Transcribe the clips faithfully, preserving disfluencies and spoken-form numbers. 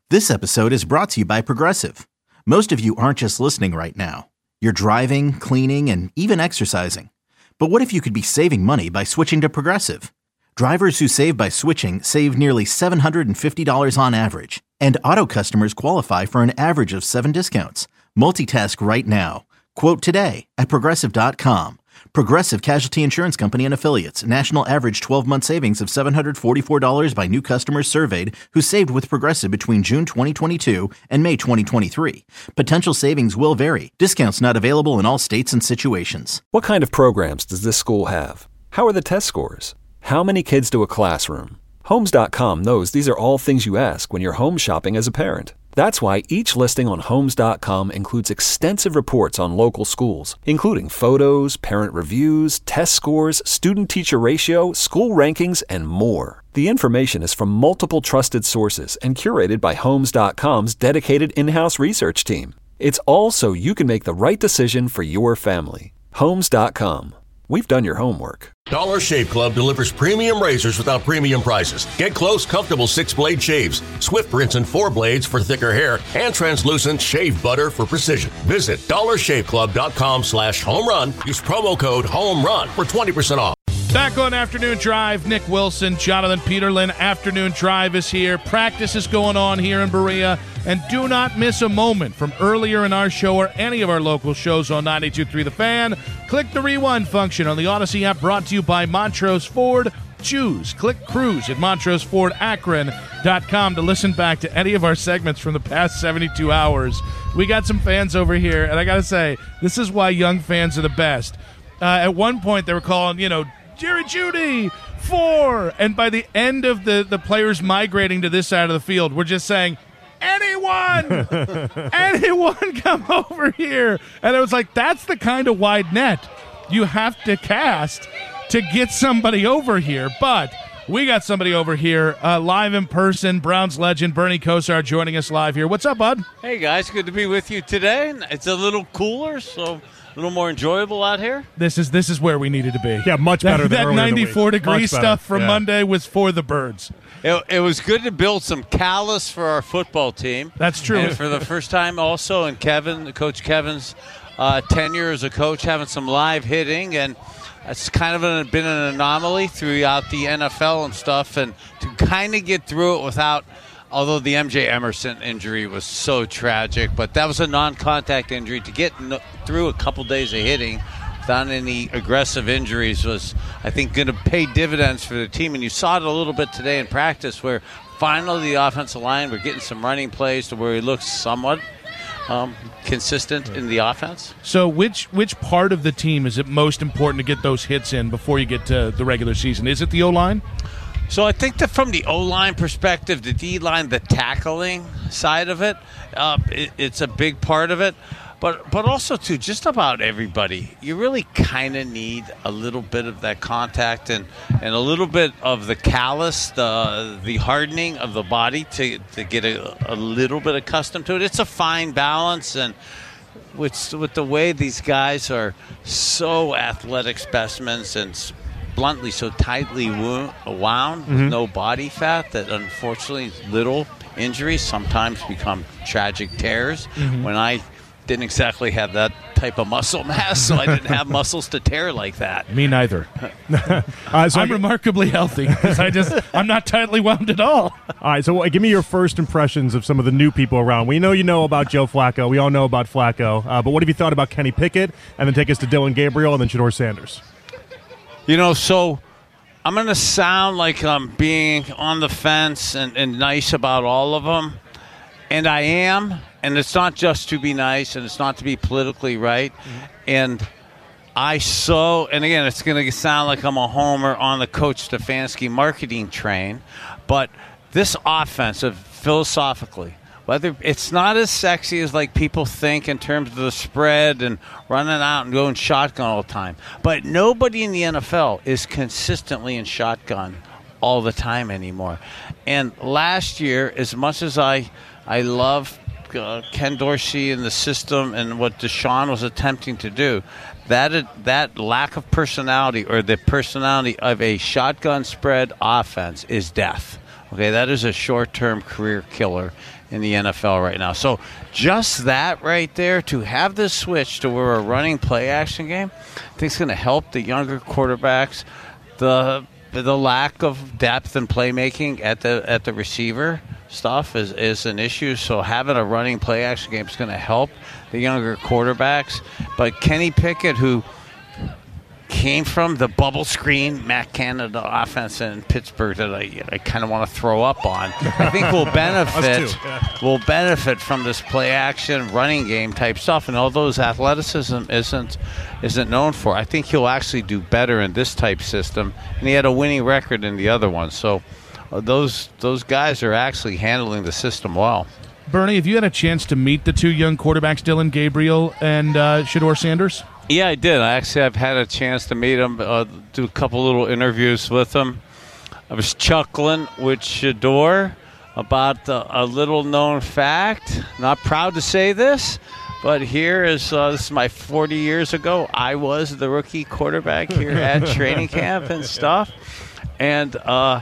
This episode is brought to you by Progressive. Most of you aren't just listening right now. You're driving, cleaning, and even exercising. But what if you could be saving money by switching to Progressive? Drivers who save by switching save nearly seven hundred fifty dollars on average. And auto customers qualify for an average of seven discounts. Multitask right now. Quote today at Progressive dot com. Progressive Casualty Insurance Company and Affiliates. National average twelve-month savings of seven hundred forty-four dollars by new customers surveyed who saved with Progressive between June twenty twenty-two and May twenty twenty-three. Potential savings will vary. Discounts not available in all states and situations. What kind of programs does this school have? How are the test scores? How many kids do a classroom? Homes dot com knows these are all things you ask when you're home shopping as a parent. That's why each listing on Homes dot com includes extensive reports on local schools, including photos, parent reviews, test scores, student-teacher ratio, school rankings, and more. The information is from multiple trusted sources and curated by Homes dot com's dedicated in-house research team. It's all so you can make the right decision for your family. Homes dot com. We've done your homework. Dollar Shave Club delivers premium razors without premium prices. Get close, comfortable six-blade shaves, Swift rinse and four blades for thicker hair, and translucent shave butter for precision. Visit dollar shave club dot com slash home run. Use promo code HOMERUN for twenty percent off. Back on Afternoon Drive, Nick Wilson, Jonathan Peterlin. Afternoon Drive is here. Practice is going on here in Berea. And do not miss a moment from earlier in our show or any of our local shows on ninety-two point three The Fan. Click the rewind function on the Odyssey app, brought to you by Montrose Ford. Choose Click Cruise at montrose ford akron dot com to listen back to any of our segments from the past seventy-two hours. We got some fans over here, and I got to say, this is why young fans are the best. Uh, at one point, they were calling, you know, Jerry Jeudy, four. And by the end of the, the players migrating to this side of the field, we're just saying, anyone, anyone come over here. And it was like, that's the kind of wide net you have to cast to get somebody over here. But we got somebody over here uh, live in person. Browns legend Bernie Kosar joining us live here. What's up, bud? Hey, guys. Good to be with you today. It's a little cooler, so a little more enjoyable out here. This is this is where we needed to be. Yeah, much better that, than that ninety-four degree stuff from yeah. Monday was for the birds. It, it was good to build some callus for our football team. That's true. And for the first time also in Kevin, Coach Kevin's uh, tenure as a coach, having some live hitting, and it's kind of an, been an anomaly throughout the N F L and stuff, and to kind of get through it without, although the M J Emerson injury was so tragic, but that was a non-contact injury. To get no, through a couple days of hitting without any aggressive injuries was, I think, going to pay dividends for the team. And you saw it a little bit today in practice where finally the offensive line, we're getting some running plays to where he looks somewhat um, consistent in the offense. So which which part of the team is it most important to get those hits in before you get to the regular season? Is it the O-line? So I think that from the O-line perspective, the D-line, the tackling side of it, uh, it it's a big part of it. But but also, too, just about everybody, you really kind of need a little bit of that contact and, and a little bit of the callus, the the hardening of the body to, to get a, a little bit accustomed to it. It's a fine balance, and with, with the way these guys are so athletic specimens and bluntly so tightly wo- wound mm-hmm. with no body fat that unfortunately little injuries sometimes become tragic tears. Mm-hmm. When I didn't exactly have that type of muscle mass, so I didn't have muscles to tear like that. Me neither. uh, so I'm I, remarkably healthy because I just I'm not tightly wound at all. All right, so give me your first impressions of some of the new people around. We know you know about Joe Flacco. We all know about Flacco. Uh, but what have you thought about Kenny Pickett? And then take us to Dylan Gabriel and then Shedeur Sanders. You know, so I'm going to sound like I'm being on the fence and, and nice about all of them, and I am. And it's not just to be nice, and it's not to be politically right. Mm-hmm. And I so, and again, it's going to sound like I'm a homer on the Coach Stefanski marketing train, but this offense, philosophically, whether it's not as sexy as like people think in terms of the spread and running out and going shotgun all the time, but nobody in the N F L is consistently in shotgun all the time anymore. And last year, as much as I, I love Uh, Ken Dorsey and the system and what Deshaun was attempting to do, that that lack of personality or the personality of a shotgun spread offense is death Okay, that is a short-term career killer in the N F L right now. So just that right there, to have this switch to where a running play-action game, I think it's going to help the younger quarterbacks. The the lack of depth and playmaking at the at the receiver stuff is, is an issue. So having a running play-action game is going to help the younger quarterbacks. But Kenny Pickett, who came from the bubble screen Matt Canada offense in Pittsburgh that I, I kind of want to throw up on, I think will benefit will benefit from this play action running game type stuff. And although his athleticism isn't isn't known for, I think he'll actually do better in this type system. And he had a winning record in the other one. So uh, those those guys are actually handling the system well. Bernie, have you had a chance to meet the two young quarterbacks, Dillon Gabriel and uh, Shedeur Sanders? Yeah, I did. I actually have had a chance to meet him, uh, do a couple little interviews with him. I was chuckling with Shedeur about the, a little-known fact. Not proud to say this, but here is uh, this is my forty years ago. I was the rookie quarterback here at training camp and stuff, and uh,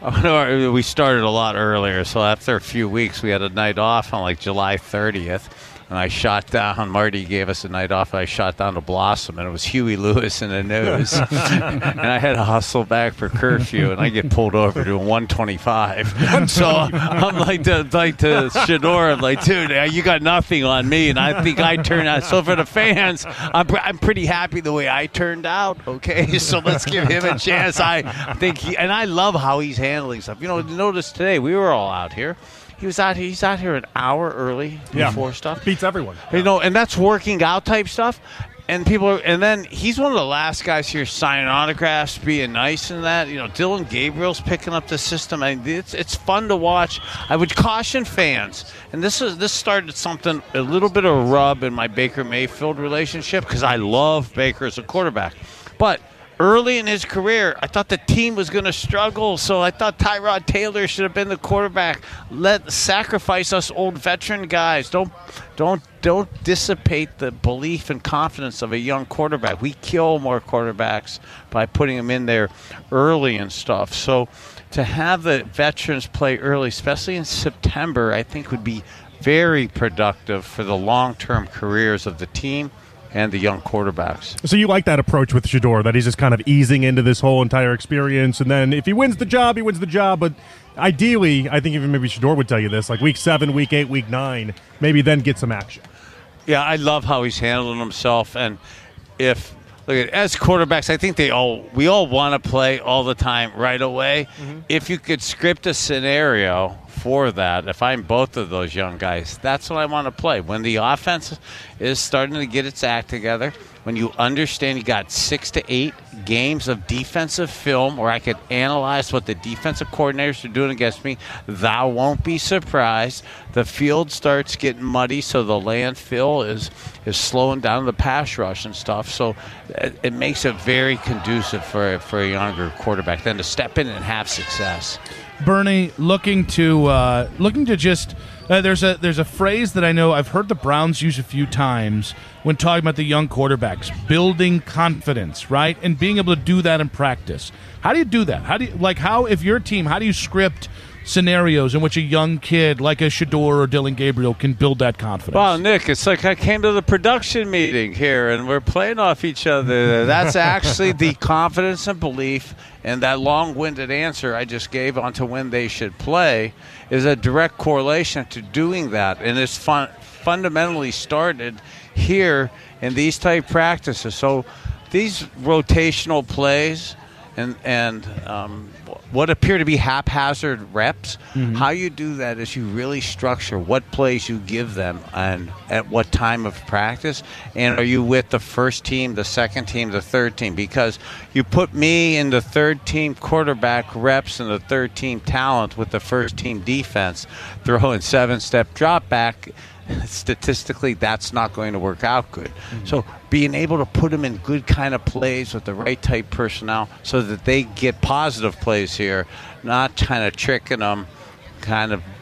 we started a lot earlier. So after a few weeks, we had a night off on like July thirtieth. And I shot down, Marty gave us a night off, and I shot down to Blossom, and it was Huey Lewis in the news. And I had to hustle back for curfew, and I get pulled over doing one twenty-five. So I'm like to, like to Shedeur, I'm like, dude, you got nothing on me, and I think I turned out. So for the fans, I'm, I'm pretty happy the way I turned out, okay? So let's give him a chance. I think, he, and I love how he's handling stuff. You know, notice today, we were all out here. He was out here. He's out here an hour early yeah. before stuff. Beats everyone. You know, and that's working out type stuff. And people are, and then he's one of the last guys here signing autographs, being nice and that. You know, Dillon Gabriel's picking up the system. I mean, it's it's fun to watch. I would caution fans, and this is this started something a little bit of a rub in my Baker Mayfield relationship because I love Baker as a quarterback, but early in his career, I thought the team was going to struggle, so I thought Tyrod Taylor should have been the quarterback. Let sacrifice us old veteran guys. Don't don't don't dissipate the belief and confidence of a young quarterback. We kill more quarterbacks by putting them in there early and stuff. So to have the veterans play early, especially in September, I think would be very productive for the long-term careers of the team and the young quarterbacks. So you like that approach with Shedeur, that he's just kind of easing into this whole entire experience, and then if he wins the job, he wins the job, but ideally, I think even maybe Shedeur would tell you this, like week seven, week eight, week nine, maybe then get some action. Yeah, I love how he's handling himself, and if look at as quarterbacks, I think they all we all want to play all the time right away. Mm-hmm. If you could script a scenario for that, if I'm both of those young guys, that's what I want to play. When the offense is starting to get its act together, when you understand you got six to eight games of defensive film where I could analyze what the defensive coordinators are doing against me, thou won't be surprised. The field starts getting muddy, so the landfill is is slowing down the pass rush and stuff. So it, it makes it very conducive for, for a younger quarterback then to step in and have success. Bernie, looking to uh, looking to just uh, there's a there's a phrase that I know I've heard the Browns use a few times when talking about the young quarterbacks, building confidence, right, and being able to do that in practice. How do you do that? How do you like how if your team? How do you script scenarios in which a young kid like a Shedeur or Dillon Gabriel can build that confidence? Well, Nick, it's like I came to the production meeting here and we're playing off each other. That's actually the confidence and belief, and that long-winded answer I just gave on to when they should play is a direct correlation to doing that. And it's fun, fundamentally started here in these type practices. So these rotational plays and and um, what appear to be haphazard reps, mm-hmm. how you do that is you really structure what plays you give them and at what time of practice, and are you with the first team, the second team, the third team, because you put me in the third team quarterback reps and the third team talent with the first team defense, throwing seven-step drop back, statistically that's not going to work out good. Mm-hmm. So being able to put them in good kind of plays with the right type personnel so that they get positive plays here, not kind of tricking them, kind of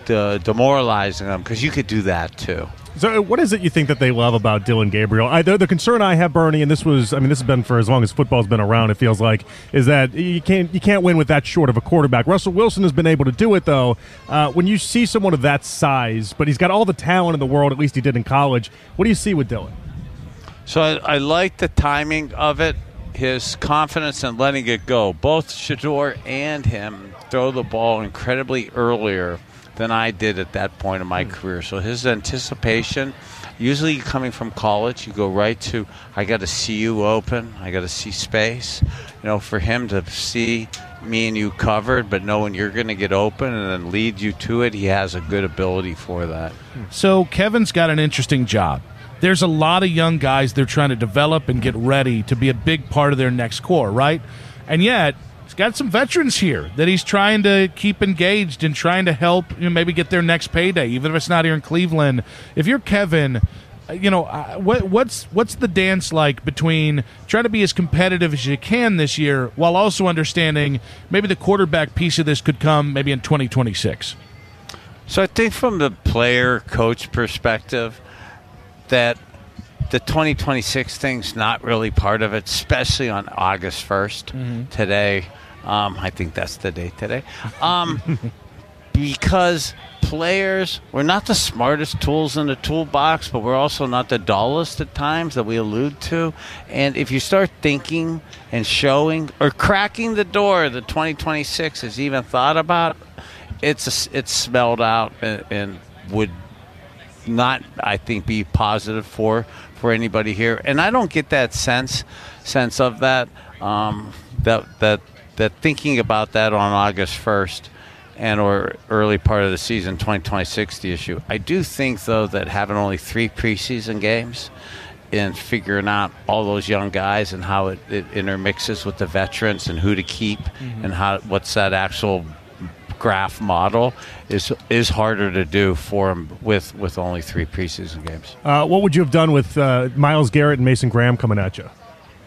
de- demoralizing them, because you could do that too. So what is it you think that they love about Dillon Gabriel? I, the, the concern I have, Bernie, and this was, I mean, this has been for as long as football's been around, it feels like, is that you can't you can't win with that short of a quarterback. Russell Wilson has been able to do it, though. Uh, when you see someone of that size, but he's got all the talent in the world, at least he did in college, what do you see with Dillon? So I, I like the timing of it, his confidence in letting it go. Both Shedeur and him throw the ball incredibly earlier than I did at that point in my career. So his anticipation, usually coming from college, you go right to, I got to see you open, I got to see space. You know, for him to see me and you covered, but knowing you're going to get open and then lead you to it, he has a good ability for that. So Kevin's got an interesting job. There's a lot of young guys they're trying to develop and get ready to be a big part of their next core, right? And yet, he's got some veterans here that he's trying to keep engaged and trying to help, you know, maybe get their next payday, even if it's not here in Cleveland. If you're Kevin, you know, what, what's what's the dance like between trying to be as competitive as you can this year while also understanding maybe the quarterback piece of this could come maybe in twenty twenty-six? So I think from the player-coach perspective that the twenty twenty-six thing's not really part of it, especially on August first, mm-hmm. today. Um, I think that's the date today. Um, because players, we're not the smartest tools in the toolbox, but we're also not the dullest at times that we allude to. And if you start thinking and showing or cracking the door that twenty twenty-six is even thought about, it's it's smelled out and, and would not, I think, be positive for for anybody here. And I don't get that sense sense of that um, that that that thinking about that on August first and or early part of the season twenty twenty-six the issue. I do think, though, that having only three preseason games and figuring out all those young guys and how it, it intermixes with the veterans and who to keep, mm-hmm. and how what's that actual graph model is is harder to do for him with, with only three preseason games. Uh, what would you have done with uh, Myles Garrett and Mason Graham coming at you?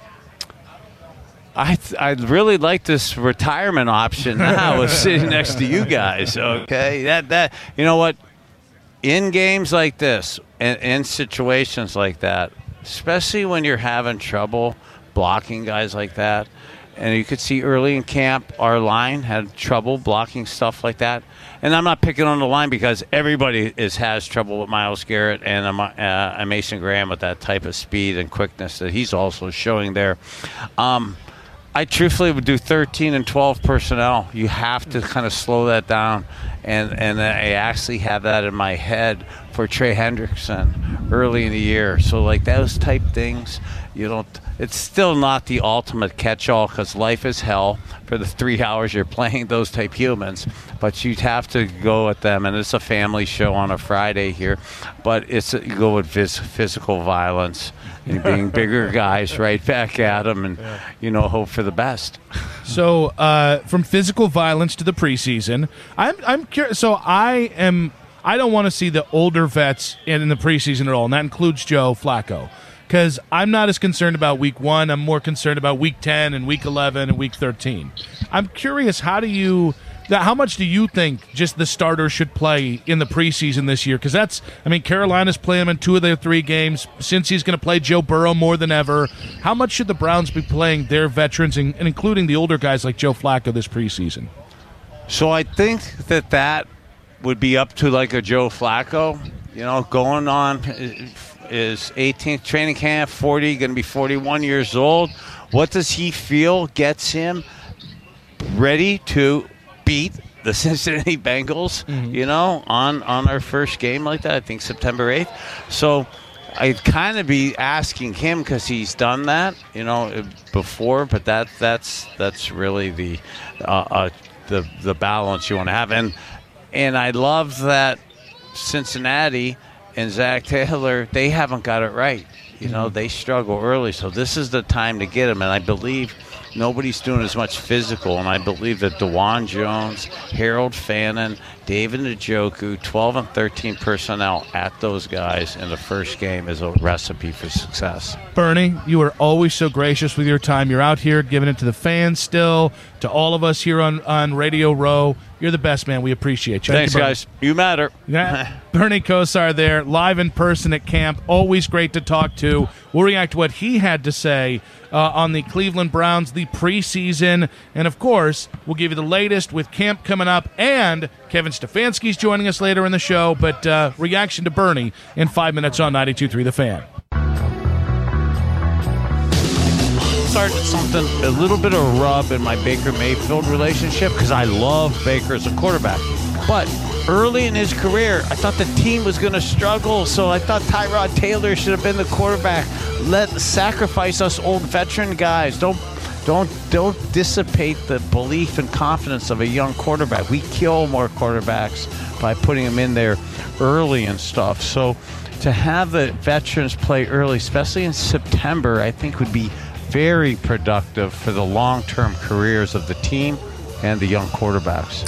I th- I really like this retirement option now of sitting next to you guys. Okay, that that you know what, in games like this and in situations like that, especially when you're having trouble blocking guys like that. And you could see early in camp, our line had trouble blocking stuff like that. And I'm not picking on the line because everybody is has trouble with Myles Garrett and uh, Mason Graham with that type of speed and quickness that he's also showing there. Um, I truthfully would do thirteen and twelve personnel. You have to kind of slow that down. And, and I actually have that in my head for Trey Hendrickson early in the year. So, like, those type things, you don't – it's still not the ultimate catch-all because life is hell for the three hours you're playing those type humans. But you'd have to go at them, and it's a family show on a Friday here. But it's you go with phys- physical violence and being bigger guys right back at them and, you know, hope for the best. So uh, from physical violence to the preseason, I'm I'm curious. So I am I don't want to see the older vets in, in the preseason at all, and that includes Joe Flacco. Because I'm not as concerned about week one. I'm more concerned about week ten and week eleven and week thirteen. I'm curious, how do you, how much do you think just the starters should play in the preseason this year? Because that's, I mean, Carolina's playing him in two of their three games. Since he's going to play Joe Burrow more than ever, how much should the Browns be playing their veterans, and, and including the older guys like Joe Flacco this preseason? So I think that that would be up to like a Joe Flacco, you know, going on his eighteenth training camp, forty, going to be forty-one years old. What does he feel gets him ready to beat the Cincinnati Bengals, mm-hmm. you know, on, on our first game like that, I think September eighth. So I'd kind of be asking him because he's done that, you know, before, but that that's that's really the uh, uh, the the balance you want to have. And, and I love that Cincinnati and Zach Taylor, they haven't got it right. You know, they struggle early, so this is the time to get them. And I believe nobody's doing as much physical, and I believe that DeJuan Jones, Harold Fannin, David Njoku, twelve and thirteen personnel at those guys in the first game is a recipe for success. Bernie, you are always so gracious with your time. You're out here giving it to the fans still, to all of us here on, on Radio Row. You're the best, man. We appreciate you. Thanks, Thank you, guys. You matter. Yeah. Bernie Kosar there, live in person at camp. Always great to talk to. We'll react to what he had to say uh, on the Cleveland Browns, the preseason. And, of course, we'll give you the latest with camp coming up. And Kevin Stefanski's joining us later in the show. But uh, reaction to Bernie in five minutes on ninety-two point three The Fan. Started something, a little bit of a rub in my Baker Mayfield relationship because I love Baker as a quarterback. But early in his career, I thought the team was going to struggle, so I thought Tyrod Taylor should have been the quarterback. Let sacrifice us old veteran guys. Don't don't don't dissipate the belief and confidence of a young quarterback. We kill more quarterbacks by putting them in there early and stuff. So to have the veterans play early, especially in September, I think would be very productive for the long-term careers of the team and the young quarterbacks.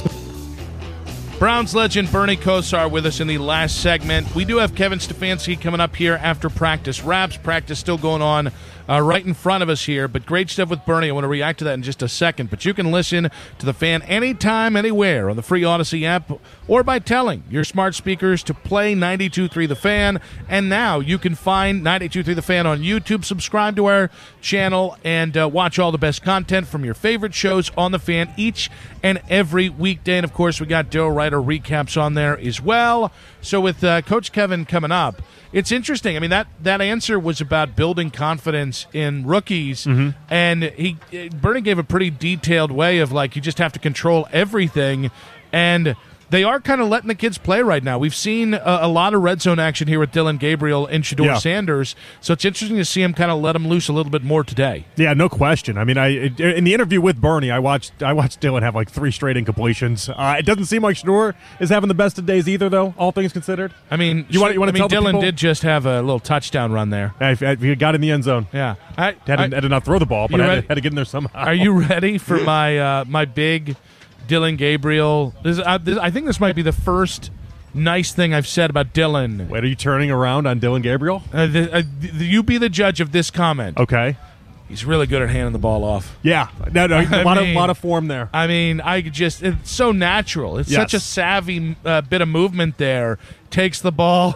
Browns legend Bernie Kosar with us in the last segment. We do have Kevin Stefanski coming up here after practice wraps. Practice still going on uh, right in front of us here, but great stuff with Bernie. I want to react to that in just a second, but you can listen to The Fan anytime, anywhere on the free Odyssey app or by telling your smart speakers to play ninety-two point three The Fan, and now you can find ninety-two point three The Fan on YouTube. Subscribe to our channel and uh, watch all the best content from your favorite shows on The Fan each and every weekday, and of course we got Daryl Ryder recaps on there as well. So with uh, Coach Kevin coming up, it's interesting. I mean, that, that answer was about building confidence in rookies, mm-hmm. and he Bernie gave a pretty detailed way of, like, you just have to control everything, and they are kind of letting the kids play right now. We've seen a, a lot of red zone action here with Dylan Gabriel and Shedeur yeah. Sanders, so it's interesting to see him kind of let him loose a little bit more today. Yeah, no question. I mean, I in the interview with Bernie, I watched I watched Dylan have like three straight incompletions. Uh, it doesn't seem like Shedeur is having the best of days either, though, all things considered. I mean, you want, you want to I mean, tell Dylan did just have a little touchdown run there. Yeah, he got in the end zone. Yeah. I, had, I, to, had to not throw the ball, but had to, had to get in there somehow. Are you ready for my uh, my big Dylan Gabriel? This, uh, this, I think this might be the first nice thing I've said about Dylan. Wait, are you turning around on Dylan Gabriel? Uh, the, uh, the, you be the judge of this comment. Okay. He's really good at handing the ball off. Yeah. No, no, a lot, mean, of, lot of form there. I mean, I just, it's so natural. It's yes. such a savvy uh, bit of movement there. Takes the ball,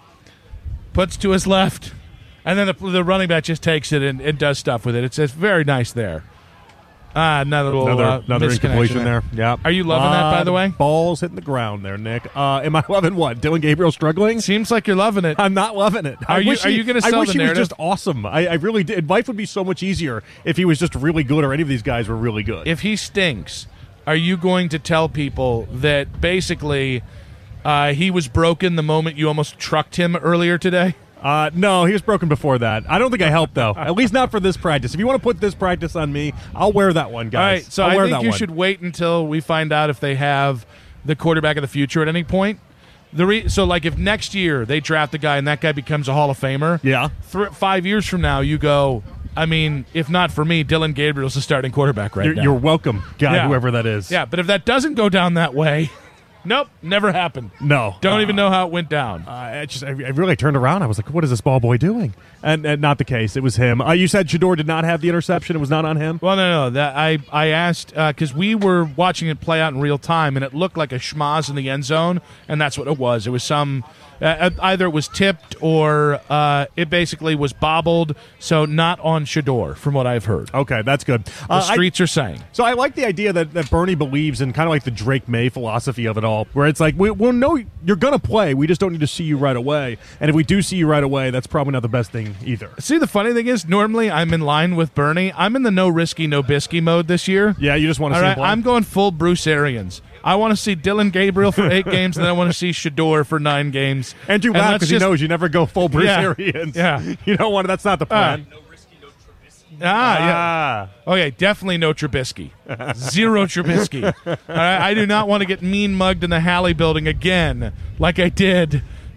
puts to his left, and then the, the running back just takes it and, and does stuff with it. It's, it's very nice there. Ah, another little another, uh, another incompletion there. there. Yeah. Are you loving uh, that, by the way? Balls hitting the ground there, Nick. Uh, am I loving what? Dylan Gabriel struggling? Seems like you're loving it. I'm not loving it. Are I you? Are he, you going to sell I wish the narrative? He was just awesome. I, I really did. Life would be so much easier if he was just really good, or any of these guys were really good. If he stinks, are you going to tell people that basically uh, he was broken the moment you almost trucked him earlier today? Uh, no, he was broken before that. I don't think I helped, though. At least not for this practice. If you want to put this practice on me, I'll wear that one, guys. All right, so I'll I think you one. should wait until we find out if they have the quarterback of the future at any point. The re- So, like, if next year they draft a guy and that guy becomes a Hall of Famer, yeah, th- five years from now you go, I mean, if not for me, Dylan Gabriel's the starting quarterback right you're, now. You're welcome, guy, yeah. whoever that is. Yeah, but if that doesn't go down that way... Nope, never happened. No. Don't uh, even know how it went down. Uh, I, just, I, I really turned around. I was like, what is this ball boy doing? And, and not the case. It was him. Uh, you said Shedeur did not have the interception. It was not on him? Well, no, no. That I, I asked, because uh, we were watching it play out in real time, and it looked like a schmaz in the end zone, and that's what it was. It was some... Uh, either it was tipped or uh, it basically was bobbled, so not on Shedeur, from what I've heard. Okay, that's good. The uh, streets I, are saying. So I like the idea that, that Bernie believes in kind of like the Drake May philosophy of it all, where it's like, we, we'll know you're going to play, we just don't need to see you right away. And if we do see you right away, that's probably not the best thing either. See, the funny thing is, normally I'm in line with Bernie. I'm in the no risky, no bisky mode this year. Yeah, you just want to see right, him play? I'm going full Bruce Arians. I want to see Dylan Gabriel for eight games, and then I want to see Shedeur for nine games. Andrew laughed because he knows you never go full Bruce yeah, Arians. Yeah. You don't want to, that's not the plan. Uh, no risky, no Trubisky. Ah, yeah. Ah. Okay, definitely no Trubisky. Zero Trubisky. All right, I do not want to get mean mugged in the Halley building again like I did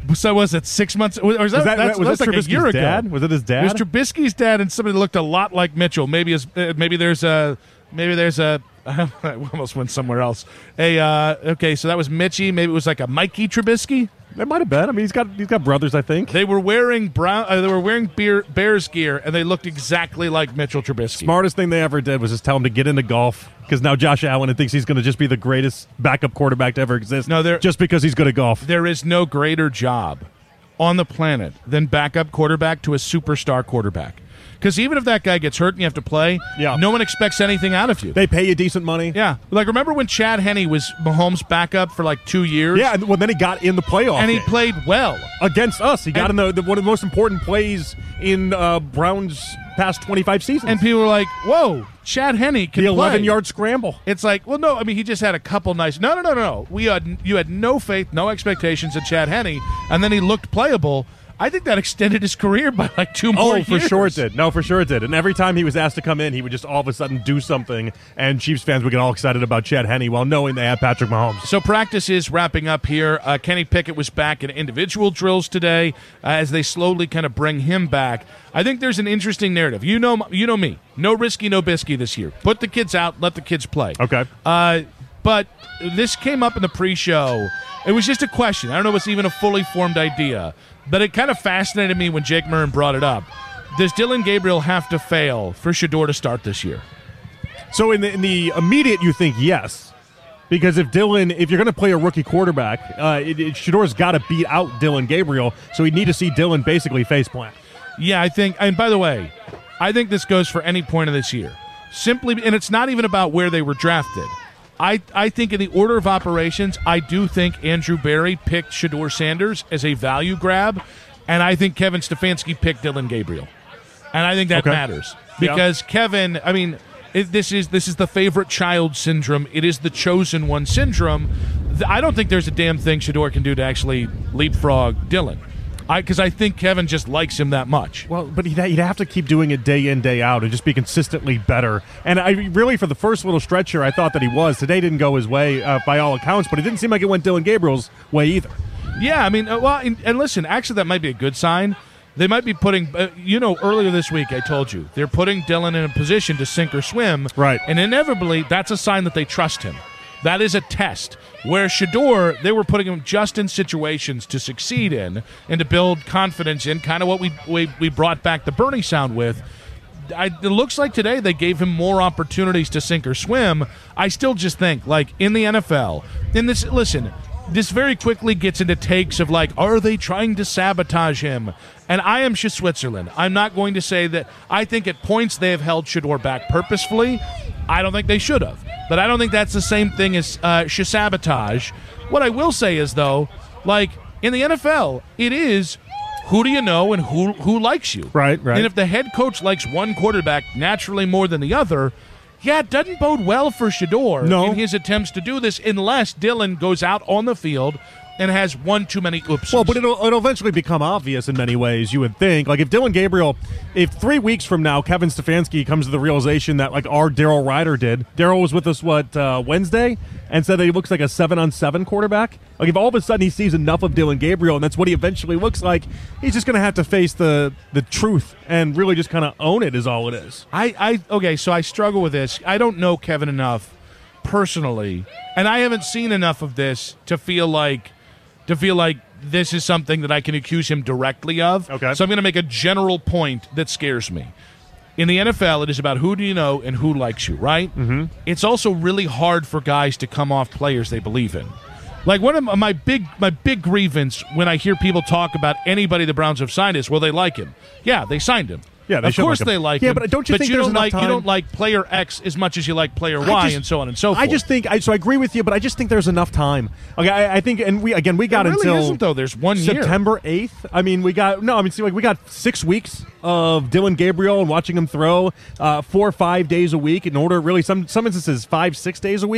So was it six months? Or was that, Was that, that's, was that's that like a Trubisky's year ago? dad? Was it his dad? It was Trubisky's dad and somebody that looked a lot like Mitchell. Maybe his, uh, maybe there's a maybe there's a I almost went somewhere else. A uh, okay, so that was Mitchie. Maybe it was like a Mikey Trubisky. It might have been. I mean, he's got he's got brothers, I think. They were wearing brown. Uh, they were wearing beer, Bears gear, and they looked exactly like Mitchell Trubisky. Smartest thing they ever did was just tell him to get into golf because now Josh Allen thinks he's going to just be the greatest backup quarterback to ever exist. No, there- just because he's good at golf. There is no greater job on the planet than backup quarterback to a superstar quarterback. Because even if that guy gets hurt and you have to play, Yeah. no one expects anything out of you. They pay you decent money. Yeah. Like, remember when Chad Henne was Mahomes' backup for like two years? Yeah, and well, then he got in the playoff And he game. played well. Against us. He got And- in the, the one of the most important plays in uh, Brown's past twenty-five seasons. And people were like, whoa, Chad Henne can the eleven-yard play. scramble. It's like, well, no, I mean, he just had a couple nice. No, no, no, no, no. We had, you had no faith, no expectations in Chad Henne, and then he looked playable. I think that extended his career by like two more Oh, years. for sure it did. No, for sure it did. And every time he was asked to come in, he would just all of a sudden do something, and Chiefs fans would get all excited about Chad Henne while knowing they had Patrick Mahomes. So practice is wrapping up here. Uh, Kenny Pickett was back in individual drills today uh, as they slowly kind of bring him back. I think there's an interesting narrative. You know, you know me. No risky, no bisky this year. Put the kids out, let the kids play. Okay. Uh, but this came up in the pre-show. It was just a question. I don't know if it's even a fully formed idea, but it kind of fascinated me when Jake Murren brought it up. Does Dylan Gabriel have to fail for Shedeur to start this year? So in the, in the immediate, you think yes. Because if Dylan, if you're going to play a rookie quarterback, uh, it, it, Shedeur's got to beat out Dylan Gabriel, so we need to see Dylan basically face plant. Yeah, I think, and by the way, I think this goes for any point of this year. Simply, and it's not even about where they were drafted. I, I think in the order of operations, I do think Andrew Berry picked Shedeur Sanders as a value grab, and I think Kevin Stefanski picked Dylan Gabriel. And I think that Okay. matters because yeah. Kevin, I mean, it, this is this is the favorite child syndrome. It is the chosen one syndrome. I don't think there's a damn thing Shedeur can do to actually leapfrog Dylan. Because I, I think Kevin just likes him that much. Well, but he'd, he'd have to keep doing it day in, day out and just be consistently better. And I really, for the first little stretch here, I thought that he was. Today didn't go his way uh, by all accounts, but it didn't seem like it went Dylan Gabriel's way either. Yeah, I mean, uh, well, and, and listen, actually that might be a good sign. They might be putting, uh, you know, earlier this week I told you, they're putting Dylan in a position to sink or swim. Right. And inevitably, that's a sign that they trust him. That is a test. Where Shedeur, they were putting him just in situations to succeed in and to build confidence in, kind of what we, we we brought back the Bernie sound with. I, it looks like today they gave him more opportunities to sink or swim. I still just think, like, in the N F L, in this, listen, this very quickly gets into takes of, like, are they trying to sabotage him? And I am Switzerland. I'm not going to say that. I think at points they have held Shedeur back purposefully. I don't think they should have. But I don't think that's the same thing as uh, sabotage. What I will say is, though, like, in the N F L, it is who do you know and who who likes you. Right, right. And if the head coach likes one quarterback naturally more than the other, yeah, it doesn't bode well for Shedeur No. in his attempts to do this unless Dylan goes out on the field and has one too many oops. Well, but it'll, it'll eventually become obvious in many ways, you would think. Like, if Dylan Gabriel, if three weeks from now Kevin Stefanski comes to the realization that, like, our Darryl Ryder did, Darryl was with us, what, uh, Wednesday, and said that he looks like a seven-on-seven quarterback. Like, if all of a sudden he sees enough of Dylan Gabriel and that's what he eventually looks like, he's just going to have to face the, the truth and really just kind of own it is all it is. I, I okay, so I struggle with this. I don't know Kevin enough personally, and I haven't seen enough of this to feel like to feel like this is something that I can accuse him directly of. Okay. So I'm going to make a general point that scares me. In the N F L, it is about who do you know and who likes you, right? Mm-hmm. It's also really hard for guys to come off players they believe in. Like, one of my big my big grievance when I hear people talk about anybody the Browns have signed is, well, they like him. Yeah, they signed him. Yeah, they of should course like him. they like Yeah, him. but don't you think you there's don't enough like you time? don't like player X as much as you like player I Y just- and so on and so forth. I just think I, so. I agree with you, but I just think there's enough time. Okay, I, I think, and we again we got There really until isn't, though. There's one year. September eighth. I mean, we got no. I mean, see, like we got six weeks of Dylan Gabriel and watching him throw uh, four or five days a week in order. Really, some some instances five six days a week.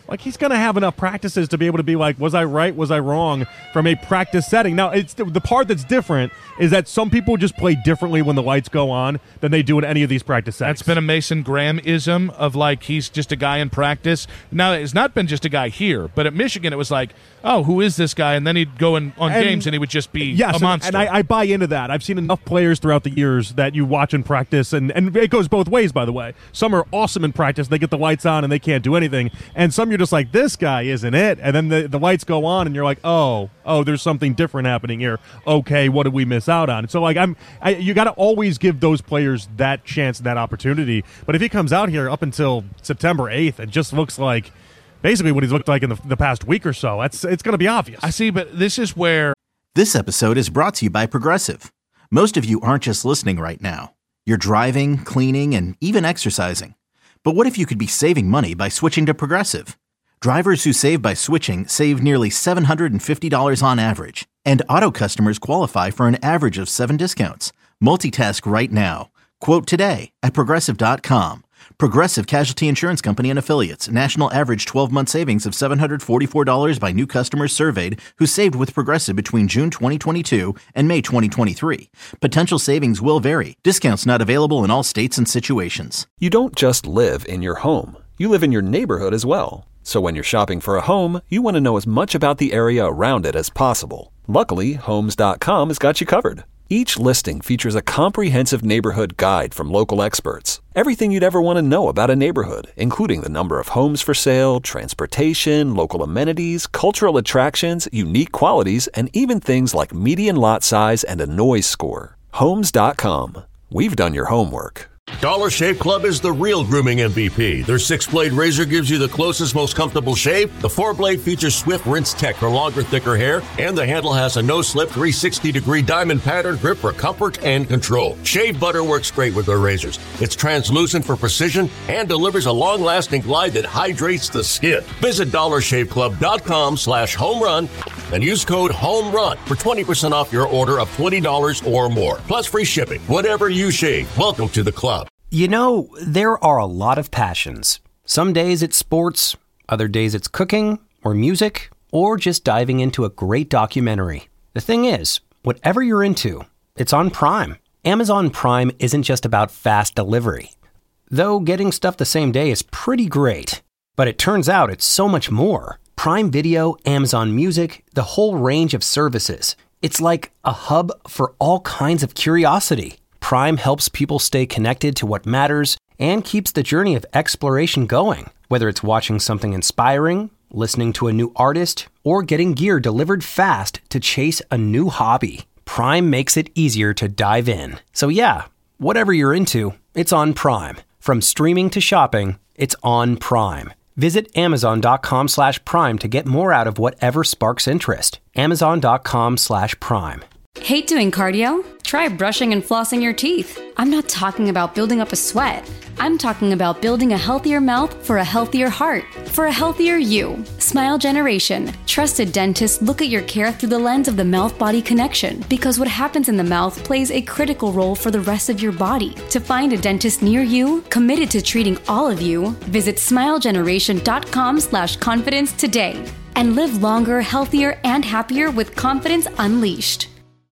like he's going to have enough practices to be able to be like, was I right? Was I wrong from a practice setting? Now, it's the, the part that's different is that some people just play differently when the lights go on than they do in any of these practice settings. That's been a Mason Graham-ism of like he's just a guy in practice. Now, it's not been just a guy here, but at Michigan it was like, oh, who is this guy? And then he'd go in on and, games and he would just be yes, a monster. And, and I, I buy into that. I've seen enough players throughout the years that you watch in practice, and, and it goes both ways, by the way. Some are awesome in practice. They get the lights on and they can't do anything. And some you're just like, this guy isn't it. And then the, the lights go on and you're like, oh, oh, there's something different happening here. Okay, what did we miss out on? So like I'm, I, you got to always give those players that chance, that opportunity. But if he comes out here up until September eighth, it just looks like basically what he's looked like in the, the past week or so. That's it's going to be obvious. I see, but this is where This episode is brought to you by Progressive. Most of you aren't just listening right now. You're driving, cleaning, and even exercising. But what if you could be saving money by switching to Progressive? Drivers who save by switching save nearly seven hundred fifty dollars on average. And auto customers qualify for an average of seven discounts. Multitask right now. Quote today at Progressive dot com. Progressive Casualty Insurance Company and Affiliates. National average twelve-month savings of seven hundred forty-four dollars by new customers surveyed who saved with Progressive between June twenty twenty-two and May twenty twenty-three. Potential savings will vary. Discounts not available in all states and situations. You don't just live in your home. You live in your neighborhood as well. So when you're shopping for a home, you want to know as much about the area around it as possible. Luckily, Homes dot com has got you covered. Each listing features a comprehensive neighborhood guide from local experts. Everything you'd ever want to know about a neighborhood, including the number of homes for sale, transportation, local amenities, cultural attractions, unique qualities, and even things like median lot size and a noise score. Homes dot com. We've done your homework. Dollar Shave Club is the real grooming M V P. Their six-blade razor gives you the closest, most comfortable shave. The four-blade features Swift Rinse Tech for longer, thicker hair. And the handle has a no-slip three hundred sixty degree diamond pattern grip for comfort and control. Shave butter works great with their razors. It's translucent for precision and delivers a long-lasting glide that hydrates the skin. Visit dollar shave club dot com slash home run and use code HOMERUN for twenty percent off your order of twenty dollars or more. Plus free shipping. Whatever you shave, welcome to the club. You know, there are a lot of passions. Some days it's sports, other days it's cooking, or music, or just diving into a great documentary. The thing is, whatever you're into, it's on Prime. Amazon Prime isn't just about fast delivery. Though getting stuff the same day is pretty great. But it turns out it's so much more. Prime Video, Amazon Music, the whole range of services. It's like a hub for all kinds of curiosity. Prime helps people stay connected to what matters and keeps the journey of exploration going. Whether it's watching something inspiring, listening to a new artist, or getting gear delivered fast to chase a new hobby, Prime makes it easier to dive in. So yeah, whatever you're into, it's on Prime. From streaming to shopping, it's on Prime. Visit amazon.com slash prime to get more out of whatever sparks interest. Amazon.com slash prime. Hate doing cardio? Try brushing and flossing your teeth. I'm not talking about building up a sweat. I'm talking about building a healthier mouth for a healthier heart, for a healthier you. Smile Generation. Trusted dentists look at your care through the lens of the mouth-body connection, because what happens in the mouth plays a critical role for the rest of your body. To find a dentist near you, committed to treating all of you, visit smilegeneration.com slash confidence today. And live longer, healthier, and happier with confidence unleashed.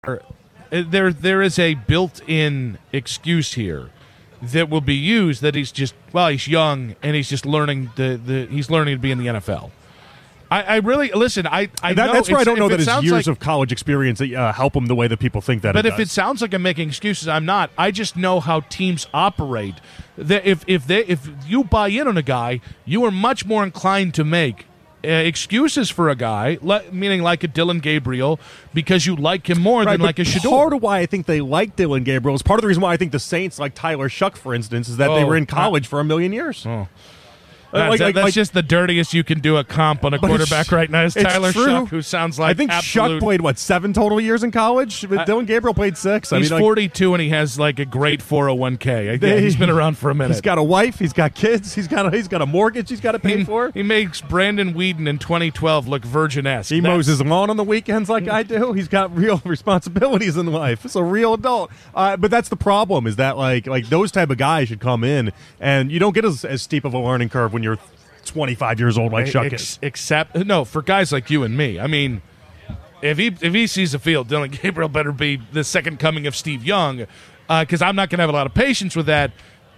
There, there is a built-in excuse here that will be used that he's just, well, he's young and he's just learning the, the he's learning to be in the N F L. I, I really listen. I, I that, know that's where I don't know that his years like, of college experience uh, help him the way that people think that. But it if does. it sounds like I'm making excuses, I'm not. I just know how teams operate. That if if they if you buy in on a guy, you are much more inclined to make Uh, excuses for a guy, le- meaning like a Dylan Gabriel, because you like him more right, than like a Shedeur. Part of why I think they like Dylan Gabriel is part of the reason why I think the Saints like Tyler Shuck, for instance, is that oh, they were in college uh, for a million years. Oh. Uh, That's, like, that, like, that's like, just the dirtiest you can do a comp on a quarterback right now is Tyler true. Shuck, who sounds like I think absolute, Shuck played, what, seven total years in college? But I, Dylan Gabriel played six. He's I mean, like, forty-two and he has like a great four oh one k. Yeah, he's been around for a minute. He's got a wife. He's got kids. He's got a, he's got a mortgage he's got to pay he, for. He makes Brandon Whedon in twenty twelve look virgin-esque. He That's, mows his lawn on the weekends like I do. He's got real responsibilities in life. It's a real adult. Uh, but that's the problem is that like like those type of guys should come in, and you don't get as, as steep of a learning curve when you're twenty-five years old like Chuck Ex- is. Except, no, for guys like you and me. I mean, if he if he sees the field, Dillon Gabriel better be the second coming of Steve Young, because uh, I'm not going to have a lot of patience with that.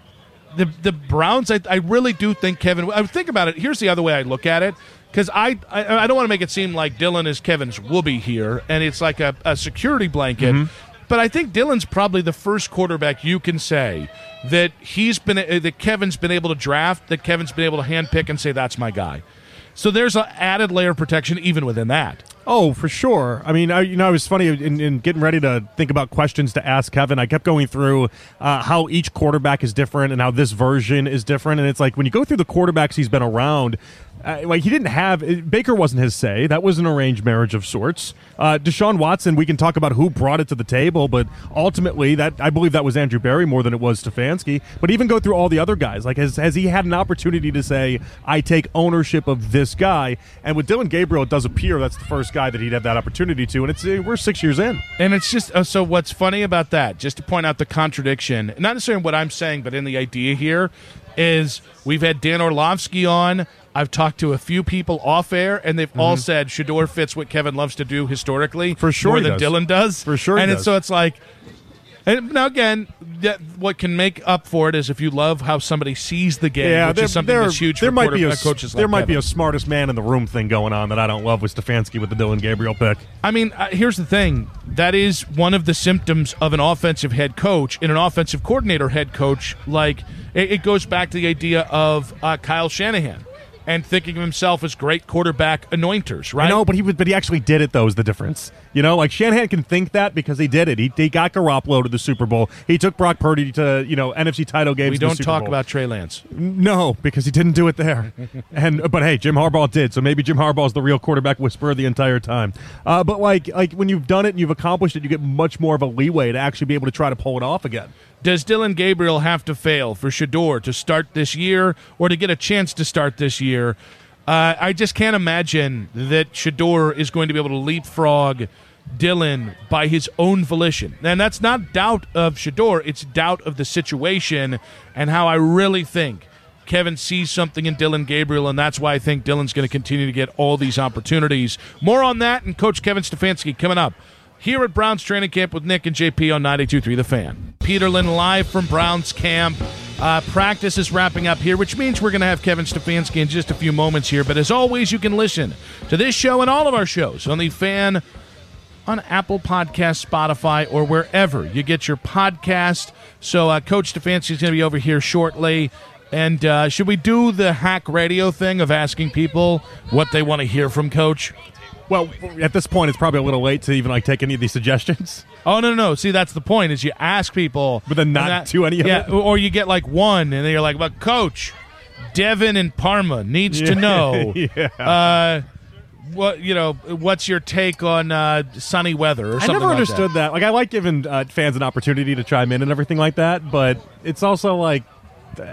The the Browns, I, I really do think Kevin. I think about it. Here's the other way I look at it, because I, I I don't want to make it seem like Dillon is Kevin's whoopee here, and it's like a, a security blanket. Mm-hmm. But I think Dillon's probably the first quarterback you can say that he's been that Kevin's been able to draft, that Kevin's been able to handpick and say that's my guy. So there's an added layer of protection even within that. Oh, for sure. I mean, I, you know, it was funny in, in getting ready to think about questions to ask Kevin. I kept going through uh, how each quarterback is different and how this version is different. And it's like when you go through the quarterbacks he's been around, uh, like he didn't have Baker wasn't his say. That was an arranged marriage of sorts. Uh, Deshaun Watson, we can talk about who brought it to the table, but ultimately, that I believe that was Andrew Berry more than it was Stefanski. But even go through all the other guys. Like, has has he had an opportunity to say, I take ownership of this guy? And with Dillon Gabriel, it does appear that's the first guy that he'd have that opportunity to, and it's uh, we're six years in. And it's just uh, so what's funny about that, just to point out the contradiction, not necessarily in what I'm saying, but in the idea here, is we've had Dan Orlovsky on. I've talked to a few people off air, and they've mm-hmm. all said Shedeur fits what Kevin loves to do historically, for sure, more than does. Dillon does. For sure, and he it's, does. so it's like. And now again, that, what can make up for it is if you love how somebody sees the game, yeah, which there, is something there, that's huge there for might be a, coaches. There like might Kevin. be a smartest man in the room thing going on that I don't love with Stefanski with the Dillon Gabriel pick. I mean, uh, here's the thing. That is one of the symptoms of an offensive head coach and an offensive coordinator head coach. Like, it, it goes back to the idea of uh, Kyle Shanahan and thinking of himself as great quarterback anointers, right? I know, but he but he actually did it, though, is the difference. You know, like Shanahan can think that because he did it. He, he got Garoppolo to the Super Bowl. He took Brock Purdy to, you know, N F C title games. We to the don't Super talk Bowl. about Trey Lance. No, because he didn't do it there. and But, hey, Jim Harbaugh did, so maybe Jim Harbaugh is the real quarterback whisperer the entire time. Uh, but, like, like when you've done it and you've accomplished it, you get much more of a leeway to actually be able to try to pull it off again. Does Dillon Gabriel have to fail for Shedeur to start this year or to get a chance to start this year? Uh, I just can't imagine that Shedeur is going to be able to leapfrog Dillon by his own volition. And that's not doubt of Shedeur, it's doubt of the situation and how I really think Kevin sees something in Dillon Gabriel, and that's why I think Dillon's going to continue to get all these opportunities. More on that and Coach Kevin Stefanski coming up here at Browns Training Camp with Nick and J P on ninety-two point three The Fan. Peterlin live from Browns camp. Uh, practice is wrapping up here, which means we're going to have Kevin Stefanski in just a few moments here. But as always, you can listen to this show and all of our shows on The Fan on Apple Podcasts, Spotify, or wherever you get your podcast. So uh, Coach Stefanski is going to be over here shortly. And uh, should we do the hack radio thing of asking people what they want to hear from Coach? Well, at this point, it's probably a little late to even like take any of these suggestions. Oh, no, no, no. See, that's the point, is you ask people. But then not that, do any of yeah, it? Or you get like one, and then you're like, but Coach, Devin in Parma needs yeah, to know. yeah. Uh, what you know? What's your take on uh, sunny weather or I something never like understood that? that. Like, I like giving uh, fans an opportunity to chime in and everything like that, but it's also like, uh,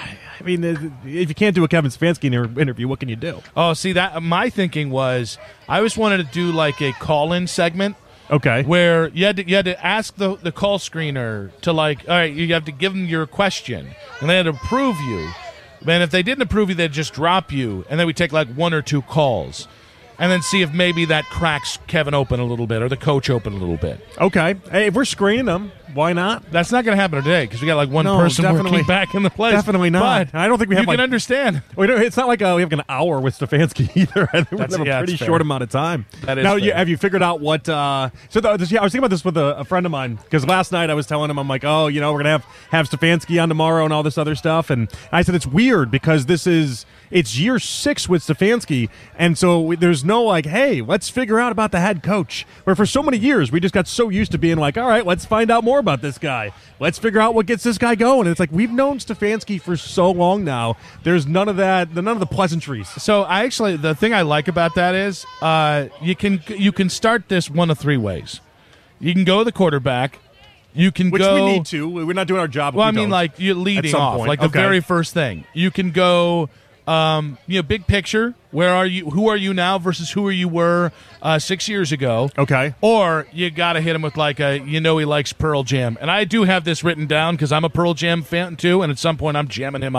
I mean, if you can't do a Kevin Stefanski interview, what can you do? Oh, see, that my thinking was I always wanted to do like a call-in segment. Okay. Where you had to you had to ask the the call screener to like, all right, you have to give them your question, and they had to approve you. And if they didn't approve you, they'd just drop you, and then we take like one or two calls, and then see if maybe that cracks Kevin open a little bit or the coach open a little bit. Okay. Hey, if we're screening them, why not? That's not going to happen today because we got like one no, person definitely, working back in the place. Definitely not. But I don't think we have. You like, can understand. We don't, it's not like uh, we have an hour with Stefanski either. I think we have a yeah, pretty fair. short amount of time. That is now, fair. you, have you figured out what? Uh, so the, this, yeah, I was thinking about this with a, a friend of mine because last night I was telling him, I'm like, oh, you know, we're gonna have have Stefanski on tomorrow and all this other stuff, and I said it's weird because this is it's year six with Stefanski, and so we, there's no like, hey, let's figure out about the head coach. Where for so many years we just got so used to being like, all right, let's find out more about this guy. Let's figure out what gets this guy going. And it's like we've known Stefanski for so long now. There's none of that, none of the pleasantries. So I actually, the thing I like about that is uh, you can you can start this one of three ways. You can go the quarterback. You can Which go. we need to. We're not doing our job. If Well, we I mean, don't. like you're leading At some off, point. like the Okay. very first thing. You can go. Um, you know, big picture. Where are you? Who are you now versus who are you were uh, six years ago? Okay. Or you got to hit him with like a, you know, he likes Pearl Jam, and I do have this written down because I'm a Pearl Jam fan too, and at some point I'm jamming him up.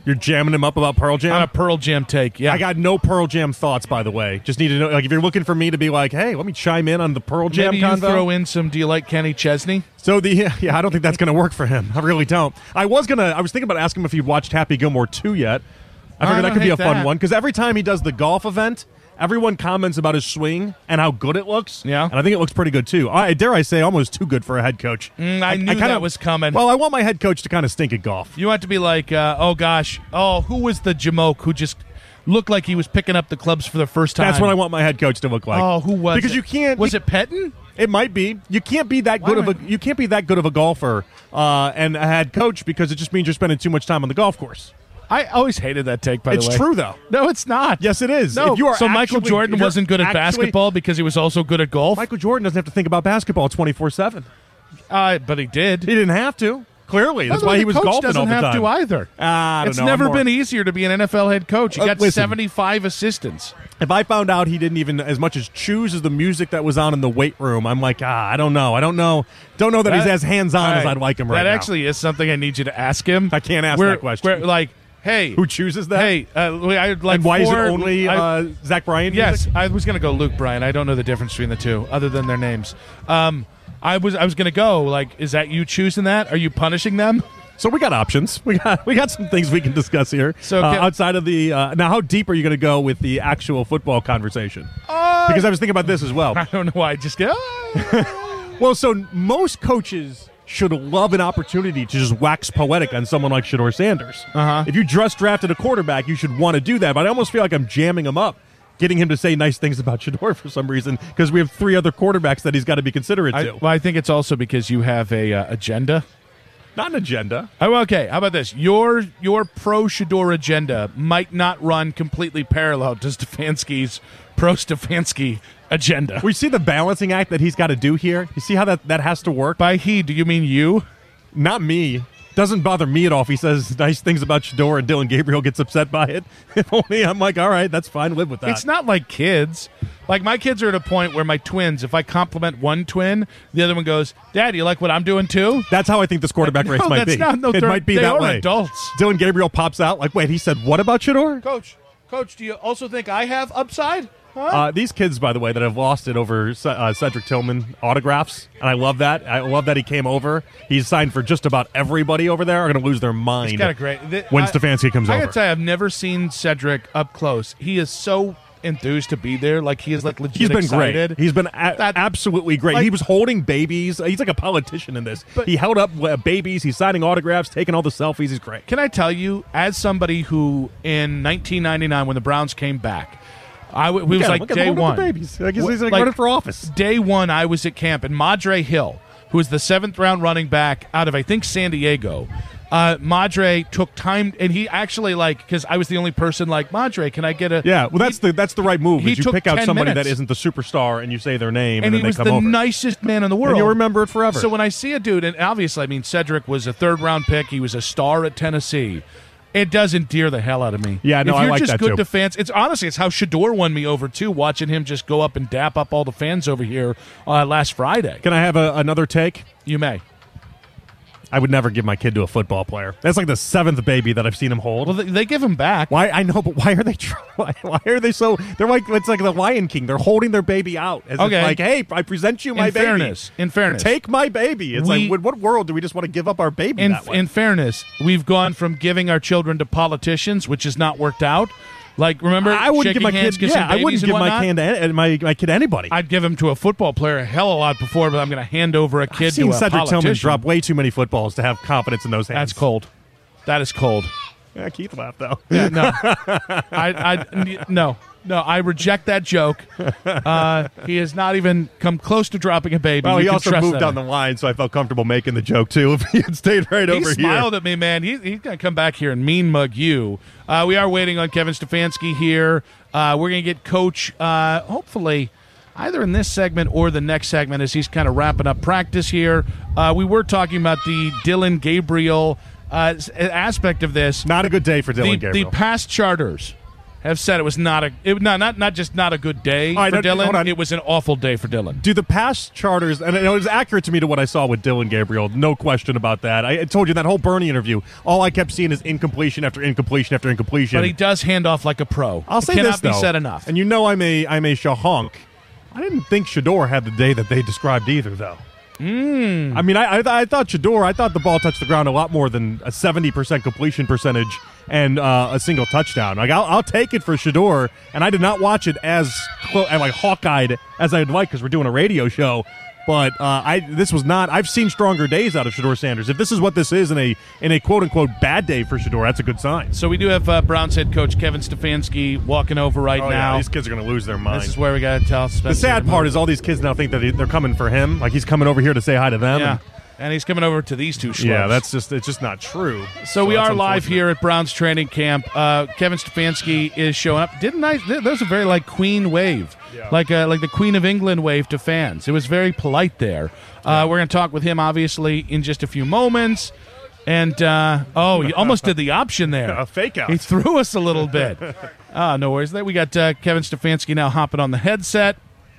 You're jamming him up about Pearl Jam? On a Pearl Jam take, yeah. I got no Pearl Jam thoughts, by the way. Just need to know, like, if you're looking for me to be like, hey, let me chime in on the Pearl Jam Maybe you convo. throw in some, do you like Kenny Chesney? So the yeah, I don't think that's going to work for him. I really don't. I was gonna. I was thinking about asking him if he'd watched Happy Gilmore two yet. I figured I that could be a hate fun that. one because every time he does the golf event, everyone comments about his swing and how good it looks. Yeah. And I think it looks pretty good too. I dare I say, almost too good for a head coach. Mm, I, knew kinda, that was coming. Well, I want my head coach to kind of stink at golf. You want to be like, uh, oh gosh, oh, who was the Jamoke who just looked like he was picking up the clubs for the first time? That's what I want my head coach to look like. Oh, who was Because it? you can't. Was you- it Pettin? It might be. You can't be that good Why of a. am I- You can't be that good of a golfer uh, and a head coach because it just means you're spending too much time on the golf course. I always hated that take, by It's the way. true, though. No, it's not. Yes, it is. No. If you are so Michael actually- Jordan if you're wasn't good at actually- basketball because he was also good at golf? Michael Jordan doesn't have to think about basketball twenty-four seven. Uh, but he did. He didn't have to. Clearly, that's By the why way, he the was coach golfing doesn't all the have time. to either. Ah, I don't it's know. never I'm more- been easier to be an N F L head coach. You Uh, got listen. seventy-five assistants. If I found out he didn't even as much as choose as the music that was on in the weight room, I'm like, ah, I don't know. I don't know. Don't know that, he's as hands on all as right, I'd like him right That now. actually is something I need you to ask him. I can't ask Where- that question. where, like, hey, Who chooses that? Hey, uh, I'd like and why four, is it only I- uh, Zach Bryan? Yes, music? I was going to go Luke Bryan. I don't know the difference between the two, other than their names. Um, I was I was going to go like, is that you choosing that? Are you punishing them? So we got options. We got we got some things we can discuss here. So uh, can- outside of the uh, now, how deep are you going to go with the actual football conversation? Uh, because I was thinking about this as well. I don't know why. I just go. Well, so most coaches should love an opportunity to just wax poetic on someone like Shedeur Sanders. Uh-huh. If you just drafted a quarterback, you should want to do that. But I almost feel like I'm jamming him up, getting him to say nice things about Shedeur for some reason, because we have three other quarterbacks that he's got to be considerate I, to. well, I think it's also because you have a uh, agenda. Not an agenda. Oh, okay. How about this? Your your pro Shedeur agenda might not run completely parallel to Stefanski's pro Stefanski agenda. We see the balancing act that he's got to do here. You see how that, that has to work? By he, do you mean you? Not me. Doesn't bother me at all if he says nice things about Shedeur and Dylan Gabriel gets upset by it. If only I'm like, all right, that's fine. Live with that. It's not like kids. Like my kids are at a point where my twins, if I compliment one twin, the other one goes, "Dad, you like what I'm doing too?" That's how I think this quarterback race No, might that's be. not- no, it they're- might be they that are way. adults. Dylan Gabriel pops out like, wait, he said what about Shedeur? Coach, coach, do you also think I have upside? Huh? Uh, these kids, by the way, that have lost it over uh, Cedric Tillman autographs, and I love that. I love that he came over. He's signed for just about everybody over there. Are going to lose their mind He's got a great. th- when I- Stefanski comes I over. gotta tell you, I've never seen Cedric up close. He is so enthused to be there. Like he is like legit He's been excited. great. He's been a- That- absolutely great. like- he was holding babies. He's like a politician in this. But- he held up uh, babies. He's signing autographs, taking all the selfies. He's great. Can I tell you, as somebody who in nineteen ninety-nine, when the Browns came back, I w- it was Look at him. like Look at him day holding one. the babies. I guess Wh- he's like, running for office. Day one, I was at camp, and Madre Hill, who was the seventh round running back out of I think San Diego. Uh, Madre took time, and he actually like because I was the only person like Madre. Can I get a Yeah, well, that's he, the that's the right move. he Is you took pick out ten somebody minutes. that isn't the superstar, and you say their name, and and, he then was they the come over. nicest man in the world. And you'll remember it forever. So when I see a dude, and obviously, I mean, Cedric was a third round pick. He was a star at Tennessee. It does endear the hell out of me. Yeah, no, if I you're like just that good too. to fans, it's honestly it's how Shedeur won me over too. Watching him just go up and dap up all the fans over here uh, last Friday. Can I have a, another take? You may. I would never give my kid to a football player. That's like the seventh baby that I've seen him hold. Well, they, they give him back. Why? I know, but why are they? Try, why, why are they so? They're like it's like the Lion King. They're holding their baby out. As Okay. it's like, hey, I present you my in baby. fairness, in fairness, Take my baby. It's We- like, in what world do we just want to give up our baby in, that way? in fairness, we've gone from giving our children to politicians, which has not worked out. Like, remember, I wouldn't give shaking my hands, kid. kissing Yeah, I wouldn't babies and give my whatnot? kid to any- my my kid to anybody. I'd give him to a football player a hell of a lot before, but I'm going to hand over a kid I've seen to a Cedric Tillman politician. drop way too many footballs to have confidence in those hands. That's cold. That is cold. Yeah, Keith laughed though. Yeah, no, I, I, no, no. I reject that joke. Uh, he has not even come close to dropping a baby. Well, You he can also trust moved that. down the line, so I felt comfortable making the joke too. If he had stayed right He over smiled here, at me, man. He, he's going to come back here and mean mug you. Uh, we are waiting on Kevin Stefanski here. Uh, we're going to get Coach, uh, hopefully, either in this segment or the next segment as he's kind of wrapping up practice here. Uh, we were talking about the Dylan Gabriel uh, s- aspect of this. not a good day for Dylan the, Gabriel. the past charters have said it was not a it, not not not just not a good day right, for no, hold Dylan. on. It was an awful day for Dylan. Do the past charters, and it was accurate to me to what I saw with Dylan Gabriel, no question about that. I told you that whole Bernie interview, all I kept seeing is incompletion after incompletion after incompletion. But he does hand off like a pro. I'll it say cannot this, though, be said enough. and you know I'm a, I'm a shahonk. I didn't think Shador had the day that they described either, though. Mm. I mean, I, I I thought Shador, I thought the ball touched the ground a lot more than a seventy percent completion percentage and uh, a single touchdown. Like, I'll, I'll take it for Shador, and I did not watch it as clo- like hawk-eyed as I'd like because we're doing a radio show. But uh, I this was not. I've seen stronger days out of Shador Sanders. If this is what this is in a in a quote unquote bad day for Shador, that's a good sign. So we do have uh, Browns head coach Kevin Stefanski walking over right oh, now. Yeah, these kids are going to lose their mind. This is where we got to tell Spencer. The sad part is all these kids now think that he- they're coming for him. Like he's coming over here to say hi to them. Yeah. And, And he's coming over to these two schlubs. yeah, that's just it's just not true. So, we that's are live unfortunate. here at Browns training camp. Uh, Kevin Stefanski is showing up. Didn't I? That was a very like Queen wave, Yeah. like uh, like the Queen of England wave to fans. It was very polite there. Uh, we're going to talk with him obviously in just a few moments. And uh, oh, he almost did the option there. A fake out. He threw us a little bit. Ah, no worries. There we got uh, Kevin Stefanski now hopping on the headset.